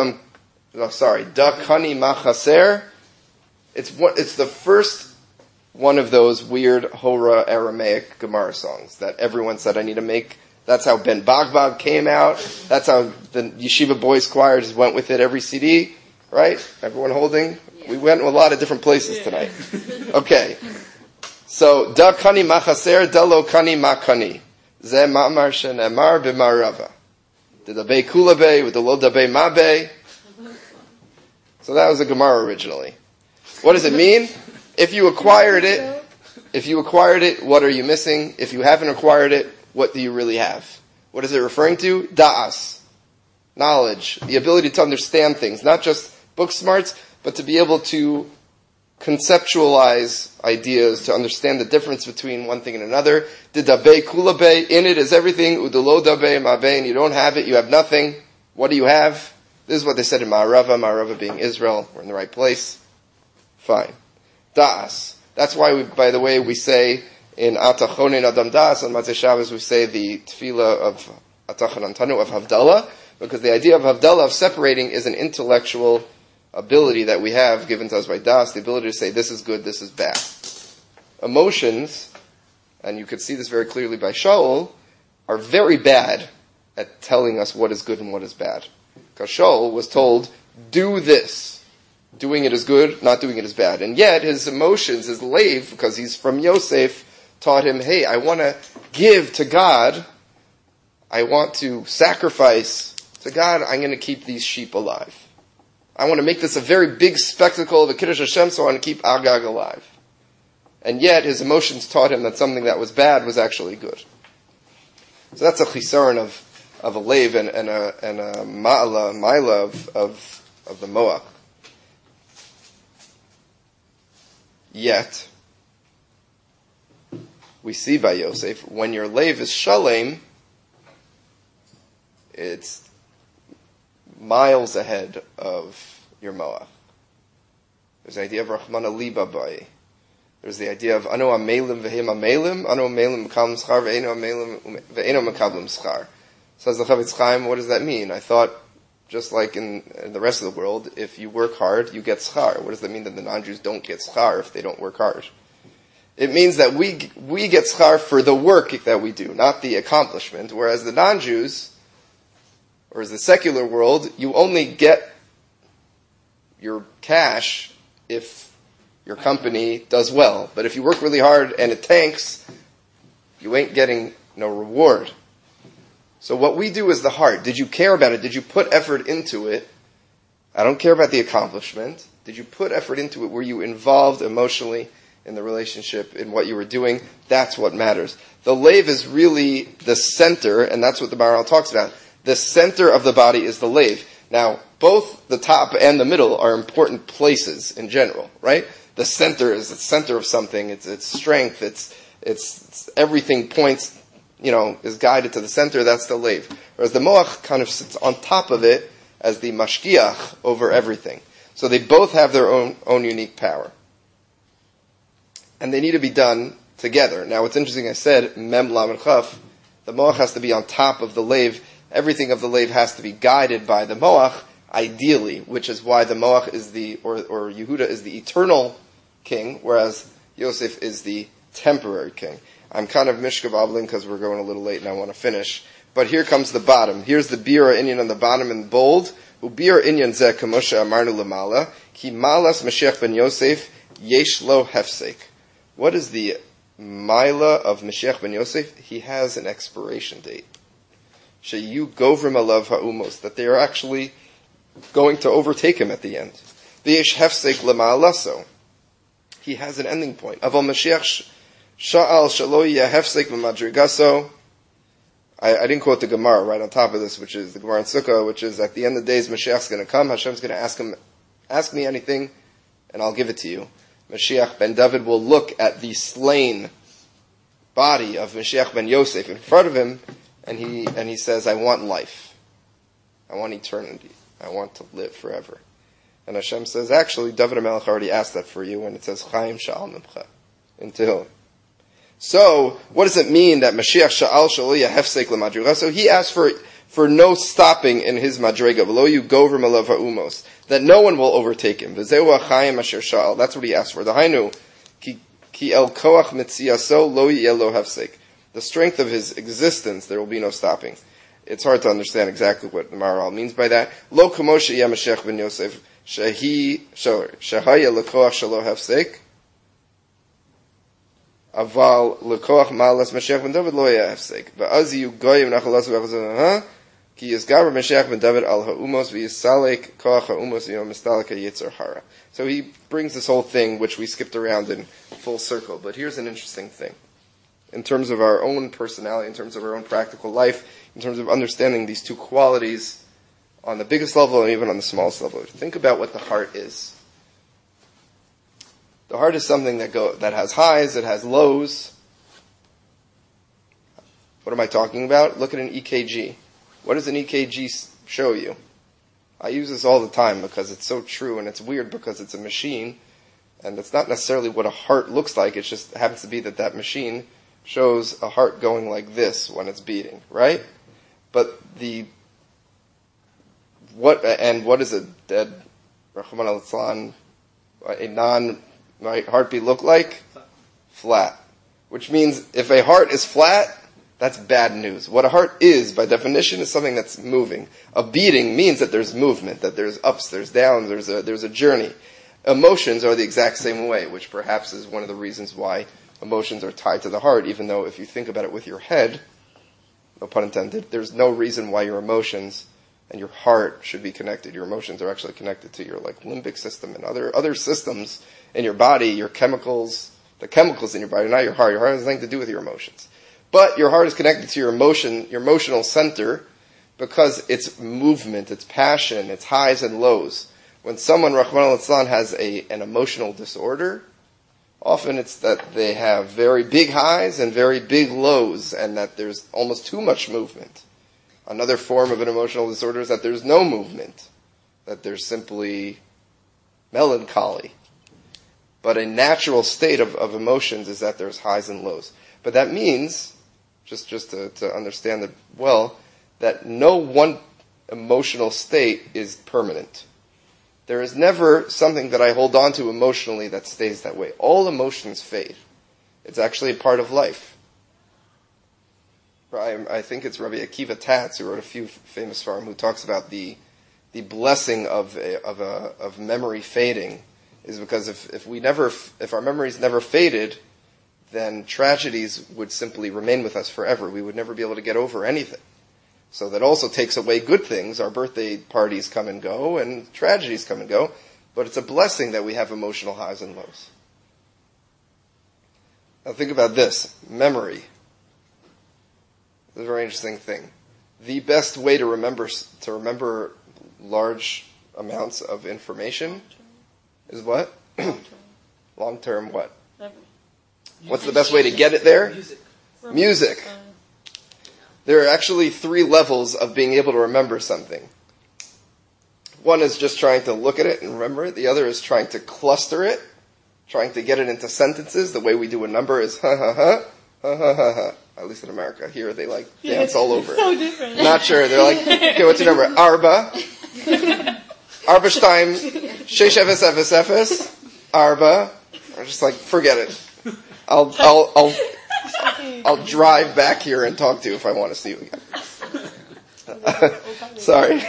kani machaser. It's the first one of those weird Hora Aramaic Gemara songs that everyone said I need to make. That's how Ben Bagbag came out. That's how the Yeshiva Boys Choir just went with it every CD, right? Everyone holding? Yeah. We went to a lot of different places tonight. Okay. So, da kani machaser, da lo kani makani. Ze ma'amar shenemar b'marava. The dabe kulabe with the lo dabe mabe. So that was a Gemara originally. What does it mean? If you acquired it, what are you missing? If you haven't acquired it, what do you really have? What is it referring to? Da'as. Knowledge. The ability to understand things. Not just book smarts, but to be able to conceptualize ideas, to understand the difference between one thing and another. Didabe kulabe. In it is everything. Udulo dabe mabe. And you don't have it, you have nothing. What do you have? This is what they said in Ma'arava being Israel. We're in the right place. Fine. Das. That's why, by the way, we say in Atachonin Adam Das on Matzei Shabbos, we say the tefillah of Atachan Antanu of Havdalah, because the idea of Havdalah, of separating, is an intellectual ability that we have given to us by Das, the ability to say this is good, this is bad. Emotions, and you could see this very clearly by Shaul, are very bad at telling us what is good and what is bad. Because Shaul was told, do this. Doing it is good, not doing it is bad. And yet, his emotions, his lev, because he's from Yosef, taught him, hey, I want to give to God. I want to sacrifice to God. I'm going to keep these sheep alive. I want to make this a very big spectacle of a Kiddush Hashem, so I want to keep Agag alive. And yet, his emotions taught him that something that was bad was actually good. So that's a chisaron of a lev and a ma'ala of the moach. Yet, we see by Yosef, when your lev is shalem, it's miles ahead of your moach. There's the idea of Rahmana Liba Bai. There's the idea of Anu Amelim Vehim Amelim, Anu Amelim Mekablim Schar, Ve'enu Amelim Ve'enu Mekablim Schar. Says the Chavetz Chaim, what does that mean? I thought, just like in the rest of the world, if you work hard, you get schar. What does that mean that the non-Jews don't get schar if they don't work hard? It means that we get schar for the work that we do, not the accomplishment. Whereas the non-Jews, or as the secular world, you only get your cash if your company does well. But if you work really hard and it tanks, you ain't getting no reward. So what we do is the heart. Did you care about it? Did you put effort into it? I don't care about the accomplishment. Did you put effort into it? Were you involved emotionally in the relationship, in what you were doing? That's what matters. The lev is really the center, and that's what the Maharal talks about. The center of the body is the lev. Now, both the top and the middle are important places in general, right? The center is the center of something. It's strength. It's everything points, is guided to the center. That's the lev. Whereas the moach kind of sits on top of it as the mashkiach over everything. So they both have their own unique power. And they need to be done together. Now, what's interesting, I said, mem lam and chaf, the moach has to be on top of the lev. Everything of the lev has to be guided by the moach, ideally, which is why the moach is or Yehuda is the eternal king, whereas Yosef is the temporary king. I'm kind of mishkababling because we're going a little late and I want to finish. But here comes the bottom. Here's the Bira Inyan on the bottom in bold. Ubir Inyan zeh kamosha amarnu lamala ki malas Mashiach ben Yosef yesh lo hefsek. What is the Mila of Mashiach ben Yosef? He has an expiration date. Sheyu govrim alav ha'umos, that they are actually going to overtake him at the end. V'yesh hefsek lema'alaso. He has an ending point. Aval Mashiach sha'al shalo yeh hefsek v'madrigaso. I didn't quote the Gemara right on top of this, which is the Gemara in Sukkah, which is at the end of the days Mashiach's going to come. Hashem's going to ask me anything, and I'll give it to you. Mashiach ben David will look at the slain body of Mashiach ben Yosef in front of him, and he says, I want life. I want eternity. I want to live forever. And Hashem says, actually, David HaMelech already asked that for you, and it says, Chaim Sha'al Mimcha, in Tehillim. So, what does it mean that Mashiach Sha'al Shaliya Hefsek L'Madriga? So he asked for no stopping in his Madriga, V'lo yu gover malav ha'umos, that no one will overtake him. V'zeu ha'chayim asher sha'al. That's what he asked for. The Hainu, ki el koach mitziyaso lo yeh lo hefsek. The strength of his existence, there will be no stopping. It's hard to understand exactly what the Maharal means by that. Lo kamosha yeh Mashiach ben Yosef, shahaya l'koach shalo hefsek. Aval lekoach malas Mashiach ben David lo yafsek. Va'az yu goyim nachalas v'achazah ki yizgaber Mashiach ben David al ha'umos v'yisalek koach ha'umos v'yom mistalek ha'yitzar hara. So he brings this whole thing, which we skipped around in full circle. But here's an interesting thing. In terms of our own personality, in terms of our own practical life, in terms of understanding these two qualities on the biggest level and even on the smallest level. Think about what the heart is. The heart is something that has highs, it has lows. What am I talking about? Look at an EKG. What does an EKG show you? I use this all the time because it's so true, and it's weird because it's a machine, and it's not necessarily what a heart looks like. It just happens to be that machine shows a heart going like this when it's beating, right? But what is a dead, Rahman al-Islam, a heartbeat look like? Flat. Which means if a heart is flat, that's bad news. What a heart is, by definition, is something that's moving. A beating means that there's movement, that there's ups, there's downs, there's a journey. Emotions are the exact same way, which perhaps is one of the reasons why emotions are tied to the heart, even though if you think about it with your head, no pun intended, there's no reason why your emotions and your heart should be connected. Your emotions are actually connected to your limbic system and other systems in your body, your chemicals, the chemicals in your body, not your heart. Your heart has nothing to do with your emotions. But your heart is connected to your emotional center, because it's movement, it's passion, it's highs and lows. When someone, Rahman al-Islam, has an emotional disorder, often it's that they have very big highs and very big lows, and that there's almost too much movement. Another form of an emotional disorder is that there's no movement, that there's simply melancholy. But a natural state of emotions is that there's highs and lows. But that means, just to understand it well, that no one emotional state is permanent. There is never something that I hold on to emotionally that stays that way. All emotions fade. It's actually a part of life. I think it's Rabbi Akiva Tatz, who wrote a few famous farm, who talks about the blessing of memory fading, is because if our memories never faded, then tragedies would simply remain with us forever. We would never be able to get over anything. So that also takes away good things. Our birthday parties come and go, and tragedies come and go. But it's a blessing that we have emotional highs and lows. Now think about this. Memory. It's a very interesting thing. The best way to remember large amounts of information is what? Long-term what? What's the best way to get it there? Music. There are actually 3 levels of being able to remember something. One is just trying to look at it and remember it. The other is trying to cluster it, trying to get it into sentences. The way we do a number is ha ha ha, ha ha ha ha. At least in America. Here they dance all over it.
So different.
Not sure. They're like, okay, what's your number? Arba. Arba Shtaim. Shesh Efes Efes Efes. Arba. I'm just like, forget it. I'll drive back here and talk to you if I want to see you again. Sorry.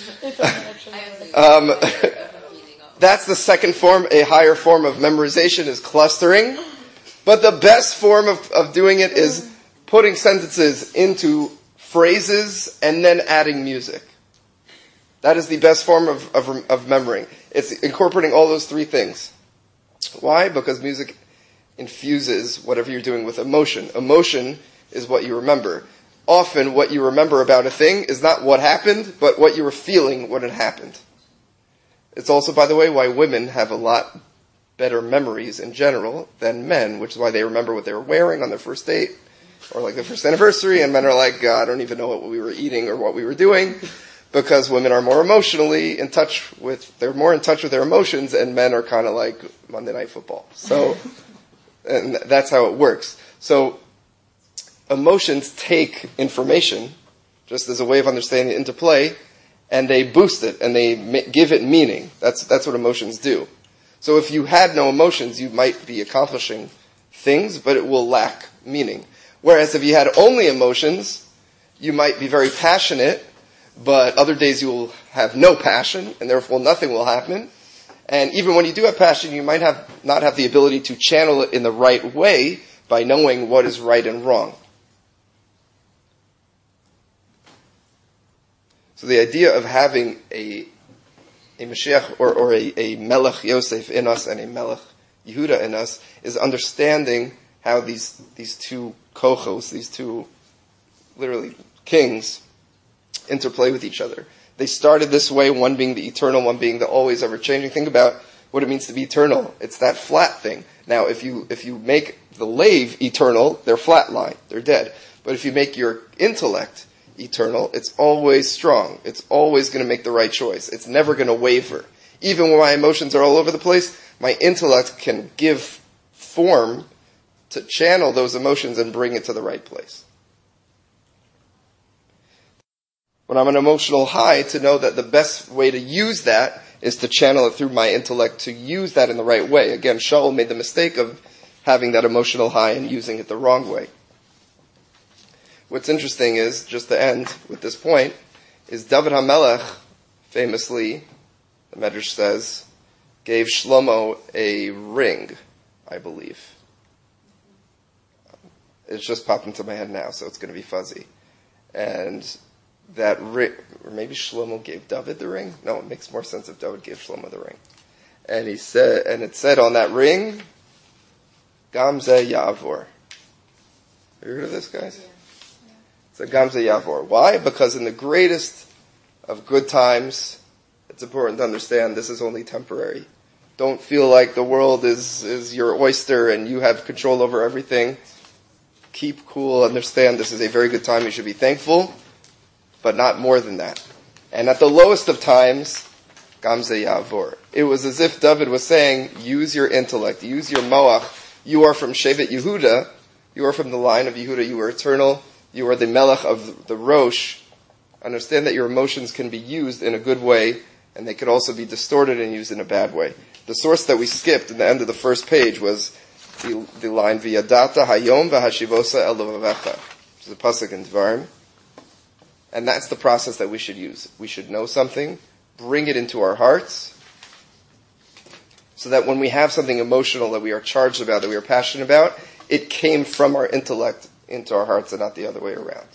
That's the second form. A higher form of memorization is clustering. But the best form of doing it is putting sentences into phrases and then adding music. That is the best form of memorying. It's incorporating all those three things. Why? Because music infuses whatever you're doing with emotion. Emotion is what you remember. Often what you remember about a thing is not what happened, but what you were feeling when it happened. It's also, by the way, why women have a lot better memories in general than men, which is why they remember what they were wearing on their first date, or like their first anniversary, and men are like, I don't even know what we were eating or what we were doing, because women are more emotionally in touch with, they're more in touch with their emotions, and men are kind of like Monday Night Football. So, and that's how it works. So, emotions take information, just as a way of understanding it, into play, and they boost it, and they give it meaning. That's what emotions do. So if you had no emotions, you might be accomplishing things, but it will lack meaning. Whereas if you had only emotions, you might be very passionate, but other days you will have no passion, and therefore nothing will happen. And even when you do have passion, you might not have the ability to channel it in the right way by knowing what is right and wrong. So the idea of having a Mashiach or a Melech Yosef in us and a Melech Yehuda in us is understanding how these two kochos, these two literally kings, interplay with each other. They started this way, one being the eternal, one being the always ever-changing. Think about what it means to be eternal. It's that flat thing. Now, if you make the lave eternal, they're flat line, they're dead. But if you make your intellect eternal, it's always strong. It's always going to make the right choice. It's never going to waver. Even when my emotions are all over the place, my intellect can give form to channel those emotions and bring it to the right place. When I'm an emotional high, to know that the best way to use that is to channel it through my intellect, to use that in the right way. Again, Shaul made the mistake of having that emotional high and using it the wrong way. What's interesting is, just to end with this point, is David HaMelech, famously, the Medrash says, gave Shlomo a ring, I believe. It's just popped into my head now, so it's going to be fuzzy. And that ring, or maybe Shlomo gave David the ring? No, it makes more sense if David gave Shlomo the ring. And it said on that ring, Gam Zeh Ya'avor. Have you heard of this, guys? Yeah. It's a Gam Zeh Ya'avor. Why? Because in the greatest of good times, it's important to understand this is only temporary. Don't feel like the world is your oyster and you have control over everything. Keep cool, understand this is a very good time, you should be thankful, but not more than that. And at the lowest of times, Gam Zeh Ya'avor. It was as if David was saying, use your intellect, use your moach. You are from Shevet Yehuda, you are from the line of Yehuda, you are eternal, you are the Melech of the Rosh. Understand that your emotions can be used in a good way, and they could also be distorted and used in a bad way. The source that we skipped in the end of the first page was the line, V'yadata hayom v'hashivosa el levavecha, which is a pasuk in Dvarim. And that's the process that we should use. We should know something, bring it into our hearts, so that when we have something emotional that we are charged about, that we are passionate about, it came from our intellect into our hearts and not the other way around.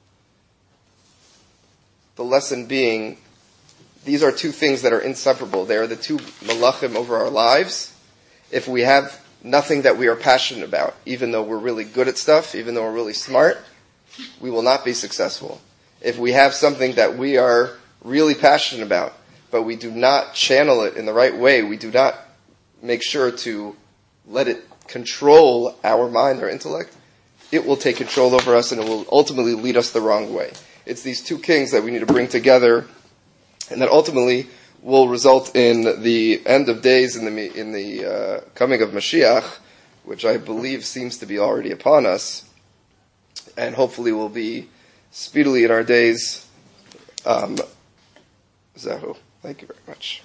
The lesson being, these are two things that are inseparable. They are the two malachim over our lives. If we have nothing that we are passionate about, even though we're really good at stuff, even though we're really smart, we will not be successful. If we have something that we are really passionate about, but we do not channel it in the right way, we do not make sure to let it control our mind, our intellect, it will take control over us and it will ultimately lead us the wrong way. It's these two kings that we need to bring together, and that ultimately will result in the end of days, in the coming of Mashiach, which I believe seems to be already upon us, and hopefully will be speedily in our days. Zehu. Thank you very much.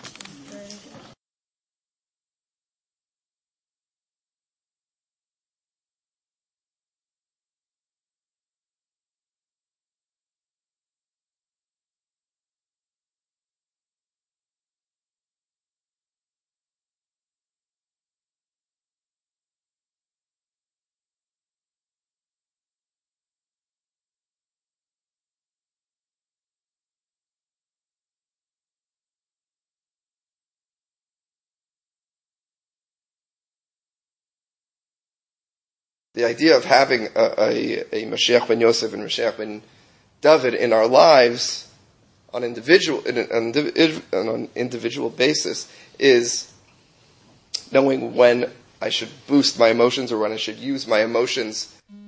the idea of having a Mashiach ben Yosef and Mashiach ben David in our lives on an individual basis is knowing when I should boost my emotions or when I should use my emotions